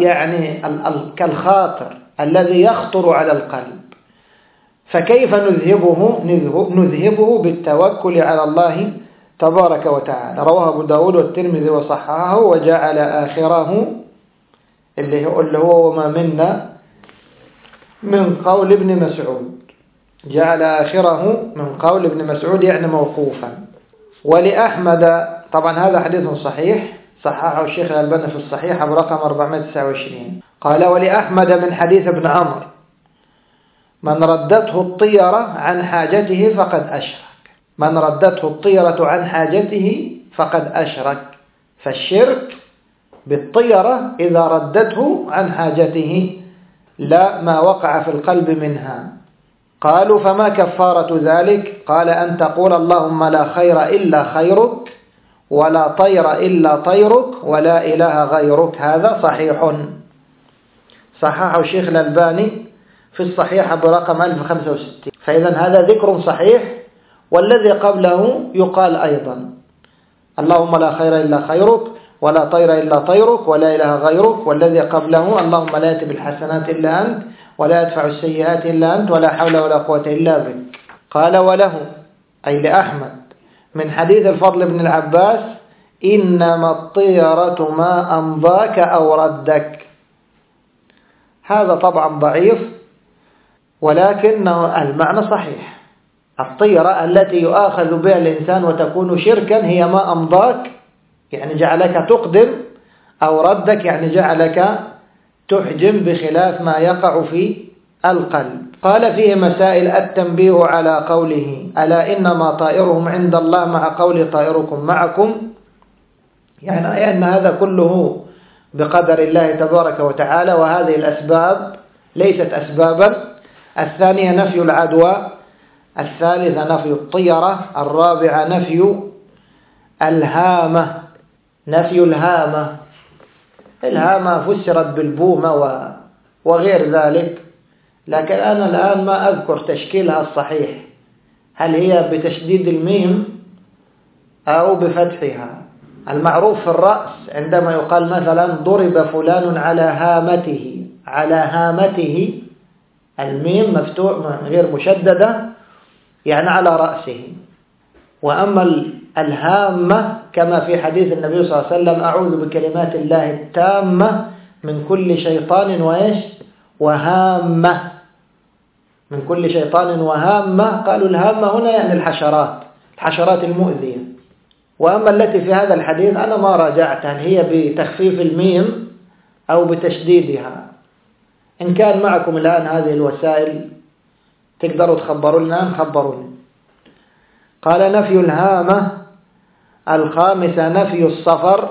كالخاطر الذي يخطر على القلب. فكيف نذهبه بالتوكل على الله تبارك وتعالى. رواه أبو داود والترمذي وصححه، وجعل آخره اللي هو وما منا من قول ابن مسعود، جعل آخره من قول ابن مسعود موقوفا. ولأحمد، طبعا هذا حديث صحيح صححه الشيخ الألباني في الصحيح برقم 429. قال: ولأحمد من حديث ابن عمر: من ردته الطيرة عن حاجته فقد أشرك. من ردته الطيرة عن حاجته فقد أشرك. فالشرك بالطيرة إذا ردته عن حاجته، لا ما وقع في القلب منها. قالوا: فما كفارة ذلك؟ قال: أن تقول اللهم لا خير إلا خيرك، ولا طير إلا طيرك، ولا إله غيرك. هذا صحيح، صححه الشيخ الألباني في الصحيح برقم 1065. فإذا هذا ذكر صحيح، والذي قبله يقال أيضا: اللهم لا خير إلا خيرك، ولا طير إلا طيرك، ولا إله غيرك. والذي قبله: اللهم لا يأتي بالحسنات إلا أنت، ولا يدفع السيئات إلا أنت، ولا حول ولا قوة إلا بك. قال: وله أي لأحمد من حديث الفضل بن العباس: إنما الطيرة ما أمضاك أو ردك. هذا طبعا ضعيف، ولكن المعنى صحيح. الطيرة التي يؤاخذ بها الإنسان وتكون شركا هي ما أمضاك، يعني جعلك تقدم، أو ردك يعني جعلك تحجم بخلاف ما يقع في القلب. قال فيه مسائل: التنبيه على قوله: ألا إنما طائرهم عند الله، مع قول طائركم معكم، يعني أن هذا كله بقدر الله تبارك وتعالى، وهذه الأسباب ليست أسبابا. الثانية نفي العدوى، الثالثة نفي الطيرة، الرابعة نفي الهامة. نفي الهامة، الهامة فسرت بالبومة وغير ذلك، لكن أنا الآن ما أذكر تشكيلها الصحيح، هل هي بتشديد الميم أو بفتحها. المعروف في الرأس عندما يقال مثلا ضرب فلان على هامته، على هامته الميم مفتوح غير مشددة، يعني على رأسه. وأما الهامة كما في حديث النبي صلى الله عليه وسلم: أعوذ بكلمات الله التامة من كل شيطان وهامة، من كل شيطان وهامة. قالوا الهامة هنا يعني الحشرات المؤذية. وأما التي في هذا الحديث أنا ما راجعت هل هي بتخفيف الميم أو بتشديدها. إن كان معكم الآن هذه الوسائل تقدروا تخبروا لنا، خبروني. قال: نفي الهامة. الخامسة نفي الصفر.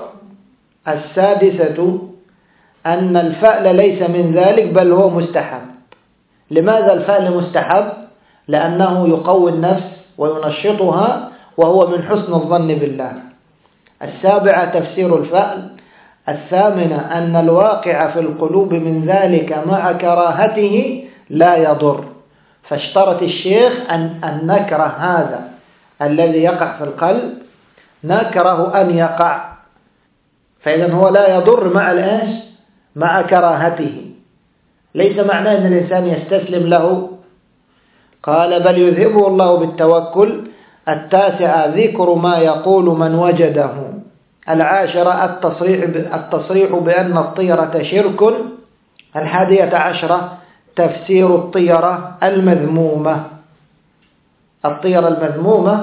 السادسة أن الفأل ليس من ذلك بل هو مستحب. لماذا الفأل مستحب؟ لأنه يقوي النفس وينشطها، وهو من حسن الظن بالله. السابعة تفسير الفأل. الثامنة أن الواقع في القلوب من ذلك مع كراهته لا يضر. فاشترط الشيخ أن نكره هذا الذي يقع في القلب، نكره أن يقع، فإذا هو لا يضر مع كراهته. ليس معناه أن الإنسان يستسلم له. قال: بل يذهبه الله بالتوكل. التاسعة ذكر ما يقول من وجده. العاشرة التصريح بأن الطيرة شرك. 11 تفسير الطيرة المذمومة. الطيرة المذمومة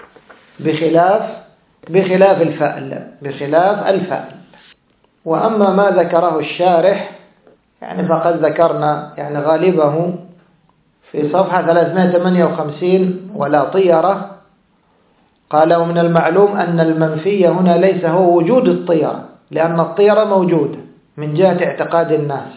بخلاف الفأل. وأما ما ذكره الشارح يعني فقد ذكرنا يعني غالبه في صفحة 358: ولا طيرة. قال: ومن المعلوم أن المنفي هنا ليس هو وجود الطيرة، لأن الطيرة موجودة من جهة اعتقاد الناس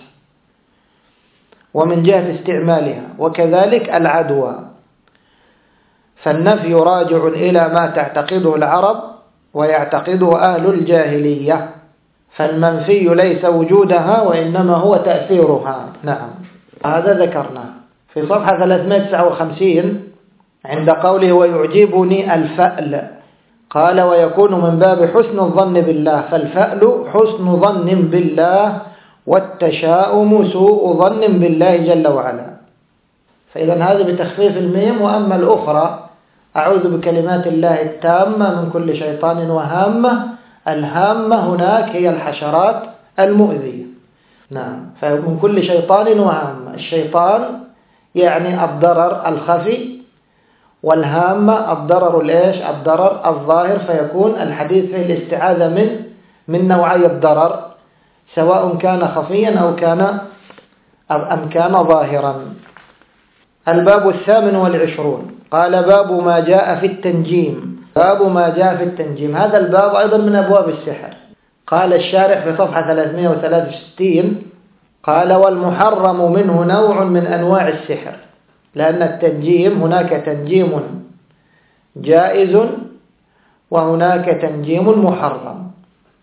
ومن جهة استعمالها، وكذلك العدوى. فالنفي راجع إلى ما تعتقده العرب ويعتقده أهل الجاهلية، فالمنفي ليس وجودها وإنما هو تأثيرها. نعم، هذا ذكرناه في صفحة 359 عند قوله: ويعجبني الفأل. قال: ويكون من باب حسن الظن بالله، فالفأل حسن ظن بالله، والتشاؤم سوء ظن بالله جل وعلا. فإذا هذا بتخفيف الميم. وأما الأخرى: أعوذ بكلمات الله التامة من كل شيطان وهامة. الهامة هناك هي الحشرات المؤذية. نعم، فمن كل شيطان وهامة. الشيطان يعني الضرر الخفي، والهامة الضرر الظاهر. فيكون الحديث في الاستعاذة من نوعي الضرر، سواء كان خفيا أم كان ظاهرا. الباب 28. قال: باب ما جاء في التنجيم. باب ما جاء في التنجيم، هذا الباب أيضا من أبواب السحر. قال الشارح في صفحة 363: قال: والمحرم منه نوع من أنواع السحر، لأن التنجيم هناك تنجيم جائز وهناك تنجيم محرم.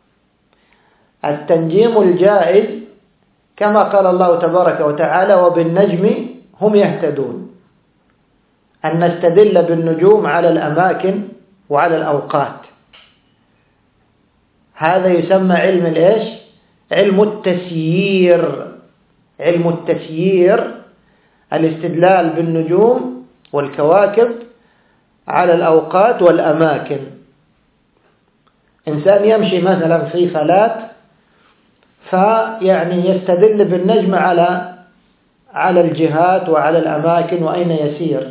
التنجيم الجائز كما قال الله تبارك وتعالى: وبالنجم هم يهتدون، أن نستدل بالنجوم على الأماكن وعلى الأوقات. هذا يسمى علم التسيير. علم التسيير الاستدلال بالنجوم والكواكب على الأوقات والأماكن. إنسان يمشي مثلا في فلات، فيعني يستدل بالنجم على الجهات وعلى الأماكن وأين يسير.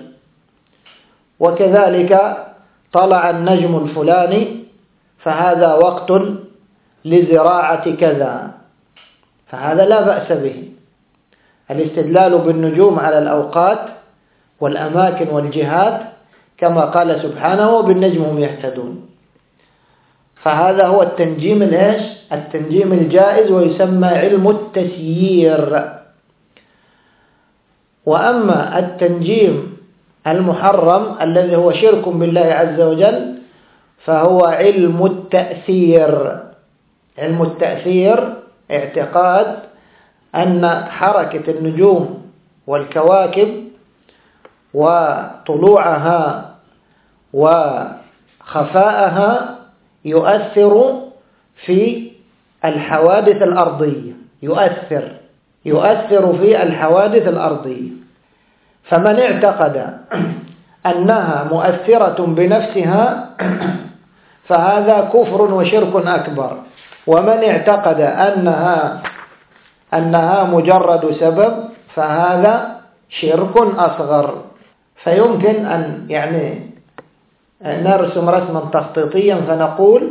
وكذلك طلع النجم الفلاني فهذا وقت لزراعة كذا، فهذا لا بأس به. الاستدلال بالنجوم على الأوقات والأماكن والجهات كما قال سبحانه وبالنجم هم يهتدون. فهذا هو التنجيم التنجيم الجائز، ويسمى علم التسيير. وأما التنجيم المحرم الذي هو شرك بالله عز وجل فهو علم التأثير. علم التأثير اعتقاد أن حركة النجوم والكواكب وطلوعها وخفاءها يؤثر في الحوادث الأرضية، يؤثر في الحوادث الأرضية. فمن اعتقد أنها مؤثرة بنفسها فهذا كفر وشرك أكبر، ومن اعتقد أنها مجرد سبب فهذا شرك أصغر. فيمكن أن نرسم رسما تخطيطيا فنقول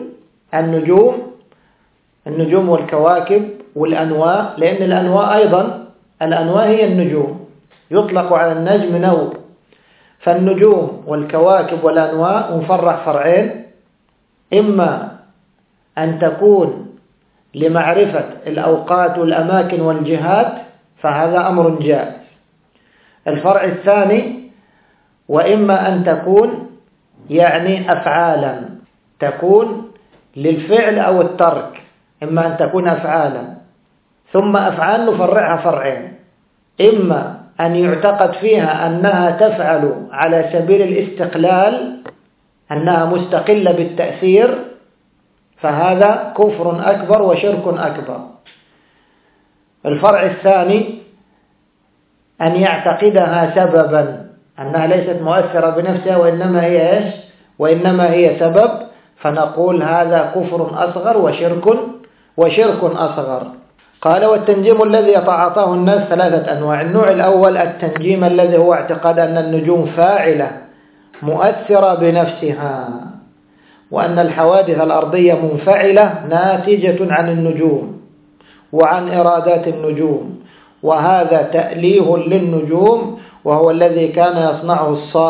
النجوم والكواكب والأنواء، لأن الأنواء هي النجوم، يطلق على النجم نوع. فالنجوم والكواكب والأنواء مفرع فرعين: إما أن تكون لمعرفة الأوقات والأماكن والجهات فهذا أمر جائز. الفرع الثاني: وإما أن تكون أفعالا، تكون للفعل أو الترك. إما أن تكون أفعالا، ثم أفعال نفرعها فرعين: إما أن يعتقد فيها أنها تفعل على سبيل الاستقلال، أنها مستقلة بالتأثير، فهذا كفر أكبر وشرك أكبر. الفرع الثاني: أن يعتقدها سببا، أنها ليست مؤثرة بنفسها وإنما هي سبب، فنقول هذا كفر أصغر وشرك أصغر. قال: والتنجيم الذي يتعاطاه الناس 3 أنواع. النوع الأول التنجيم الذي هو اعتقاد أن النجوم فاعلة مؤثرة بنفسها، وأن الحوادث الأرضية منفعلة ناتجة عن النجوم وعن إرادات النجوم، وهذا تأليه للنجوم، وهو الذي كان يصنعه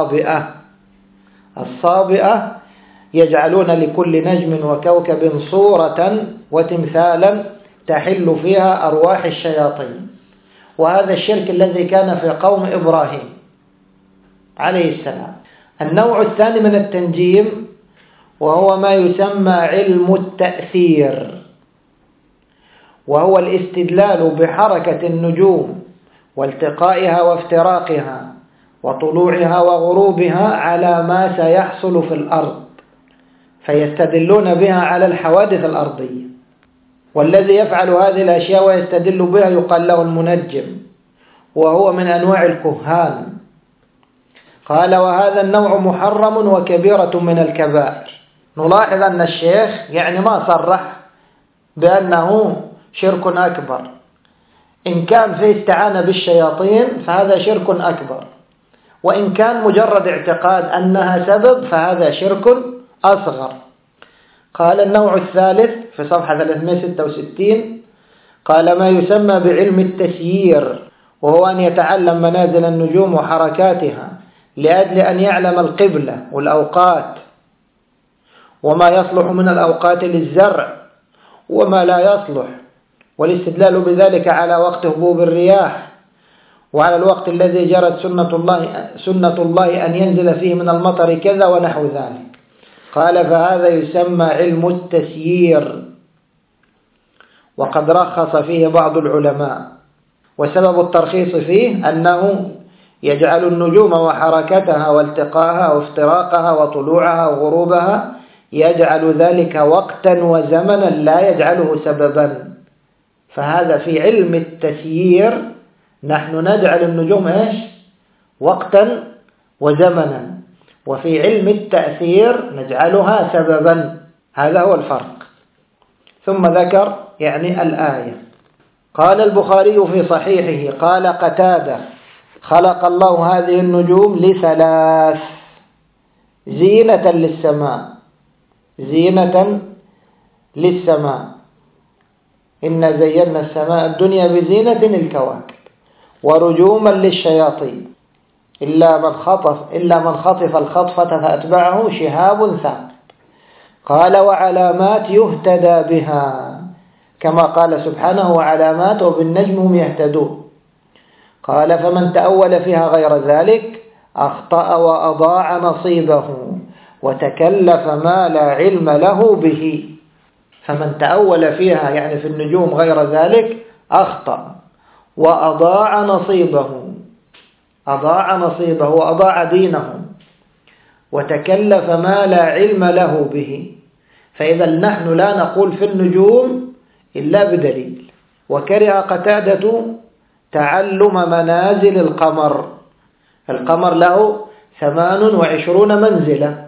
الصابئة يجعلون لكل نجم وكوكب صورة وتمثالا تحل فيها أرواح الشياطين. وهذا الشرك الذي كان في قوم إبراهيم عليه السلام. النوع الثاني من التنجيم وهو ما يسمى علم التأثير، وهو الاستدلال بحركة النجوم والتقائها وافتراقها وطلوعها وغروبها على ما سيحصل في الأرض، فيستدلون بها على الحوادث الأرضية. والذي يفعل هذه الأشياء ويستدل بها يقال له المنجم، وهو من أنواع الكهان. قال: وهذا النوع محرم وكبيرة من الكبائر. نلاحظ أن الشيخ ما صرح بأنه شرك أكبر. إن كان في استعانة بالشياطين فهذا شرك أكبر، وإن كان مجرد اعتقاد أنها سبب فهذا شرك أصغر. قال: النوع الثالث في صفحة 366 قال: ما يسمى بعلم التسيير، وهو أن يتعلم منازل النجوم وحركاتها لأجل أن يعلم القبلة والأوقات، وما يصلح من الأوقات للزرع وما لا يصلح، والاستدلال بذلك على وقت هبوب الرياح، وعلى الوقت الذي جرت سنة الله أن ينزل فيه من المطر كذا ونحو ذلك. قال: فهذا يسمى علم التسيير، وقد رخص فيه بعض العلماء، وسبب الترخيص فيه أنه يجعل النجوم وحركتها والتقاها وافتراقها وطلوعها وغروبها، يجعل ذلك وقتا وزمنا لا يجعله سببا. فهذا في علم التسيير نحن نجعل النجوم وقتا وزمنا، وفي علم التأثير نجعلها سببا. هذا هو الفرق. ثم ذكر الآية: قال البخاري في صحيحه قال قتادة: خلق الله هذه النجوم لثلاث: زينة للسماء، زينة للسماء، إنا زينا السماء الدنيا بزينة الكواكب، ورجوما للشياطين إلا من خطف الخطفة فأتبعه شهاب ثاقب. قال: وعلامات يهتدى بها، كما قال سبحانه: وعلامات وبالنجم هم يهتدون. قال: فمن تأول فيها غير ذلك أخطأ وأضاع نصيبه وتكلف ما لا علم له به. فمن تأول فيها يعني في النجوم غير ذلك أخطأ وأضاع نصيبه، أضاع نصيبه وأضاع دينه، وتكلف ما لا علم له به. فإذا نحن لا نقول في النجوم إلا بدليل. وكره قتادة تعلم منازل القمر. القمر له 28 منزلة،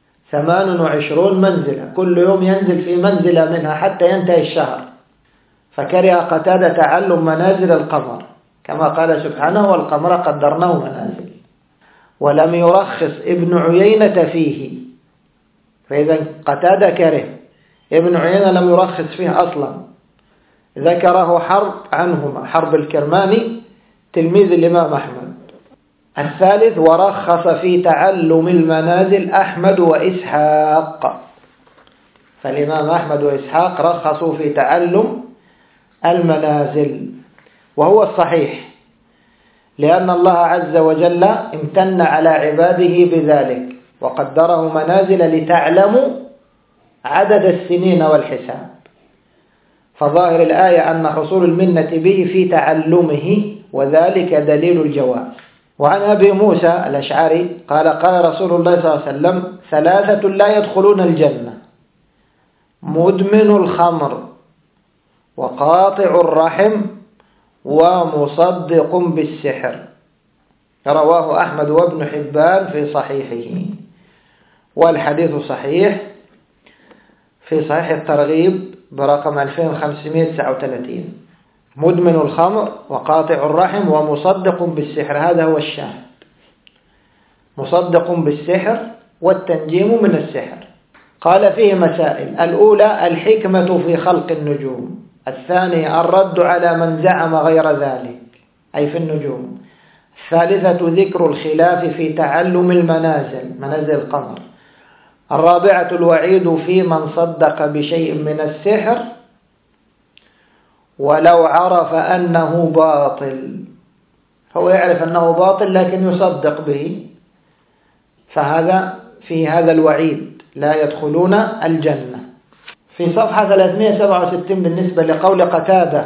28 منزلة، كل يوم ينزل في منزلة منها حتى ينتهي الشهر. فكره قتادة تعلم منازل القمر، كما قال سبحانه: والقمر قدرناه منازل. ولم يرخص ابن عيينة فيه. فإذا قتادة كره، ابن عيينة لم يرخص فيه أصلا، ذكره حرب عنهما، حرب الكرماني تلميذ الإمام أحمد. الثالث: ورخص في تعلم المنازل أحمد وإسحاق. فالإمام أحمد وإسحاق رخصوا في تعلم المنازل، وهو الصحيح، لأن الله عز وجل امتن على عباده بذلك وقدره منازل لتعلموا عدد السنين والحساب. فظاهر الآية أن حصول المنة به في تعلمه، وذلك دليل الجواز. وعن أبي موسى الأشعري قال: قال رسول الله صلى الله عليه وسلم: 3 لا يدخلون الجنة: مدمن الخمر، وقاطع الرحم، ومصدق بالسحر. رواه أحمد وابن حبان في صحيحه، والحديث صحيح في صحيح الترغيب برقم 2539. مدمن الخمر وقاطع الرحم ومصدق بالسحر، هذا هو الشاهد. مصدق بالسحر، والتنجيم من السحر. قال فيه مسائل: الأولى الحكمة في خلق النجوم. الثانية الرد على من زعم غير ذلك أي في النجوم. الثالثة ذكر الخلاف في تعلم المنازل، منازل القمر. الرابعة الوعيد في من صدق بشيء من السحر ولو عرف أنه باطل. هو يعرف أنه باطل لكن يصدق به، فهذا في هذا الوعيد، لا يدخلون الجنة. في صفحة 367 بالنسبة لقول قتادة: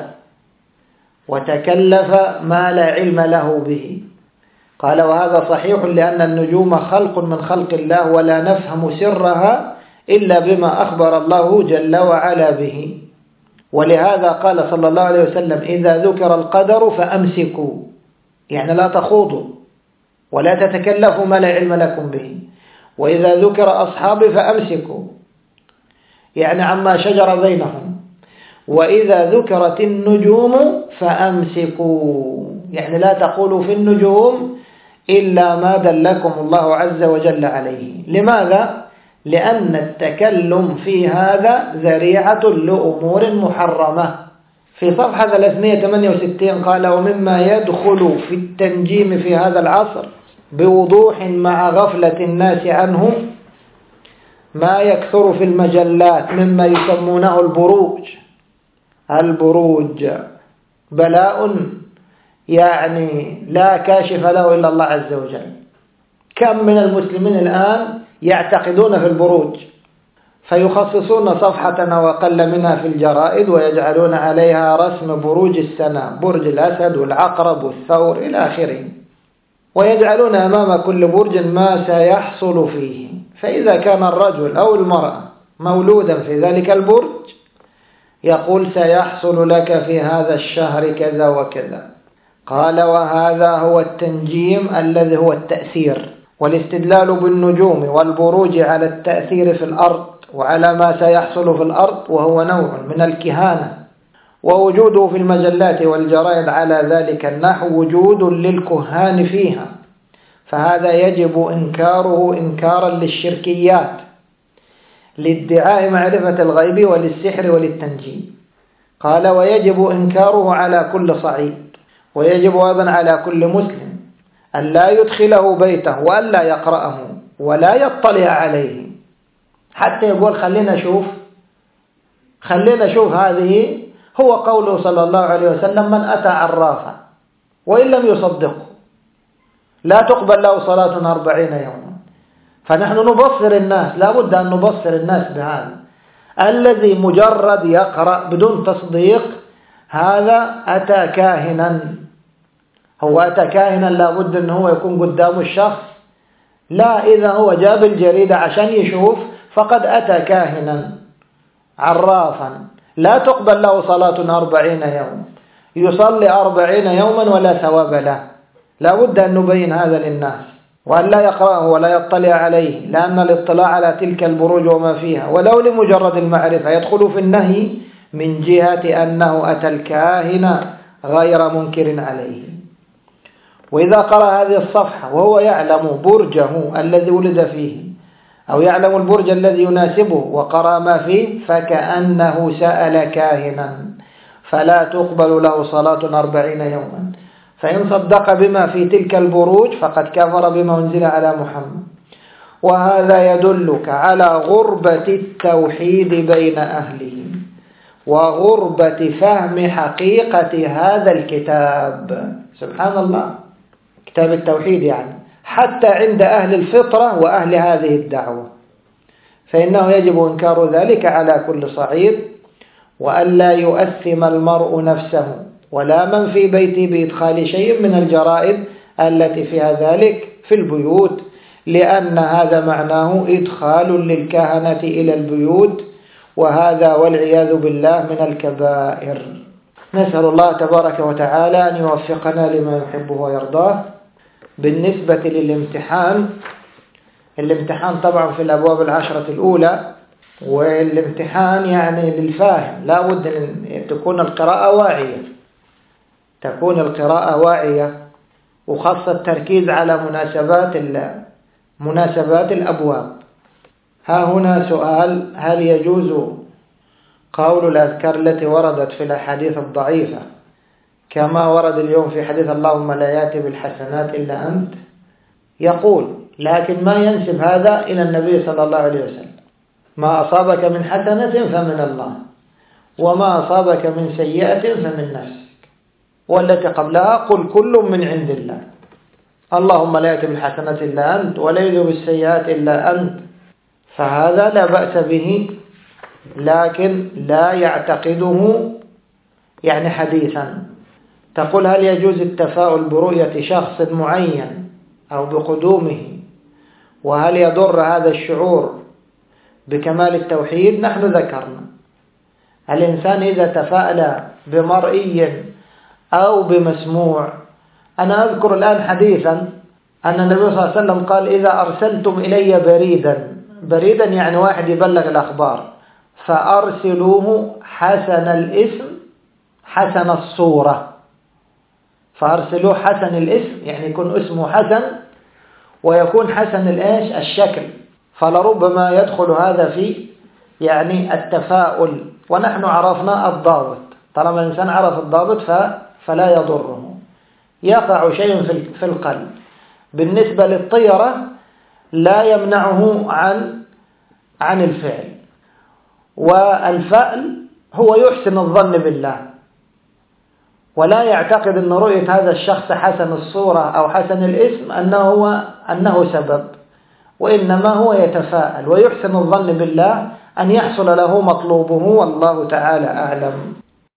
وتكلف ما لا علم له به. قال: وهذا صحيح، لأن النجوم خلق من خلق الله، ولا نفهم سرها إلا بما أخبر الله جل وعلا به. ولهذا قال صلى الله عليه وسلم: إذا ذكر القدر فأمسكوا، يعني لا تخوضوا ولا تتكلفوا ما لا علم لكم به. وإذا ذكر أصحابي فأمسكوا، يعني عما شجر بينهم. وإذا ذكرت النجوم فأمسكوا، يعني لا تقولوا في النجوم إلا ما دلكم الله عز وجل عليه. لماذا؟ لأن التكلم في هذا ذريعة لأمور محرمة. في صفحة 368 قال: ومما يدخل في التنجيم في هذا العصر بوضوح مع غفلة الناس عنه ما يكثر في المجلات مما يسمونه البروج. البروج بلاء يعني لا كاشف له إلا الله عز وجل. كم من المسلمين الآن يعتقدون في البروج، فيخصصون صفحة وقل منها في الجرائد ويجعلون عليها رسم بروج السنة، برج الأسد والعقرب والثور إلى آخره، ويجعلون أمام كل برج ما سيحصل فيه. فإذا كان الرجل أو المرأة مولودا في ذلك البرج يقول: سيحصل لك في هذا الشهر كذا وكذا. قال: وهذا هو التنجيم الذي هو التأثير، والاستدلال بالنجوم والبروج على التأثير في الأرض وعلى ما سيحصل في الأرض، وهو نوع من الكهانة ووجوده في المجلات والجرائد على ذلك النحو وجود للكهان فيها، فهذا يجب إنكاره إنكارا للشركيات، لادعاء معرفة الغيب وللسحر وللتنجيم. قال ويجب إنكاره على كل صعيد، ويجب أيضا على كل مسلم أن لا يدخله بيته وأن لا يقرأه ولا يطلع عليه، حتى يقول خلينا شوف هذه. هو قوله صلى الله عليه وسلم من أتى عرافا وإن لم يصدقه لا تقبل له صلاة 40 يوما. فنحن نبصر الناس، لا بد أن نبصر الناس بهذا. الذي مجرد يقرأ بدون تصديق هذا أتى كاهنا. هو أتى كاهنا لا بد أنه هو يكون قدام الشخص، لا، إذا هو جاب الجريدة عشان يشوف فقد أتى كاهنا عرافا لا تقبل له صلاة 40 يوم، يصلي 40 يوما ولا ثواب له. لا بد أن نبين هذا للناس، وأن لا يقرأه ولا يطلع عليه، لأن الاطلاع على تلك البروج وما فيها ولو لمجرد المعرفة يدخل في النهي من جهة أنه أتى الكاهن غير منكر عليه. وإذا قرأ هذه الصفحة وهو يعلم برجه الذي ولد فيه أو يعلم البرج الذي يناسبه وقرأ ما فيه فكأنه سأل كاهنا، فلا تقبل له صلاة 40 يوما. فإن صدق بما في تلك البروج فقد كفر بما أنزل على محمد. وهذا يدلك على غربة التوحيد بين أهله وغربة فهم حقيقة هذا الكتاب. سبحان الله، كتاب التوحيد يعني حتى عند أهل الفطرة وأهل هذه الدعوة، فإنه يجب إنكار ذلك على كل صعيد، وأن لا يؤثم المرء نفسه ولا من في بيته بإدخال شيء من الجرائد التي فيها ذلك في البيوت، لأن هذا معناه إدخال للكهنة إلى البيوت، وهذا والعياذ بالله من الكبائر. نسأل الله تبارك وتعالى أن يوفقنا لما يحبه ويرضاه. بالنسبة للامتحان، الامتحان طبعا في الأبواب 10 الأولى، والامتحان يعني للفاهم لا بد أن تكون القراءة واعية، تكون القراءة واعية، وخاصة التركيز على مناسبات الأبواب. ها هنا سؤال: هل يجوز قول الأذكار التي وردت في الأحاديث الضعيفة كما ورد اليوم في حديث اللهم لا يأتي بالحسنات إلا أنت؟ يقول لكن ما ينسب هذا إلى النبي صلى الله عليه وسلم. ما أصابك من حسنة فمن الله، وما أصابك من سيئة فمن نفسك، والتي قبلها قل كل من عند الله. اللهم لا يأتي بالحسنات إلا أنت ولا يذهب بالسيئات إلا أنت، فهذا لا بأس به، لكن لا يعتقده يعني حديثا. تقول هل يجوز التفاؤل برؤية شخص معين أو بقدومه، وهل يضر هذا الشعور بكمال التوحيد؟ نحن ذكرنا الإنسان إذا تفاءل بمرئي أو بمسموع. أنا أذكر الآن حديثا أن النبي صلى الله عليه وسلم قال إذا أرسلتم إلي بريدا يعني واحد يبلغ الأخبار، فأرسلوه حسن الاسم حسن الصورة. فأرسلوه حسن الاسم يعني يكون اسمه حسن، ويكون حسن الشكل، فلربما يدخل هذا في يعني التفاؤل، ونحن عرفنا الضابط. طالما الإنسان عرف الضابط فلا يضره، يقع شيء في القلب. بالنسبة للطيرة لا يمنعه عن الفعل، والفأل هو يحسن الظن بالله، ولا يعتقد أن رؤية هذا الشخص حسن الصورة أو حسن الاسم أنه سبب، وإنما هو يتفاءل ويحسن الظن بالله أن يحصل له مطلوبه، والله تعالى أعلم.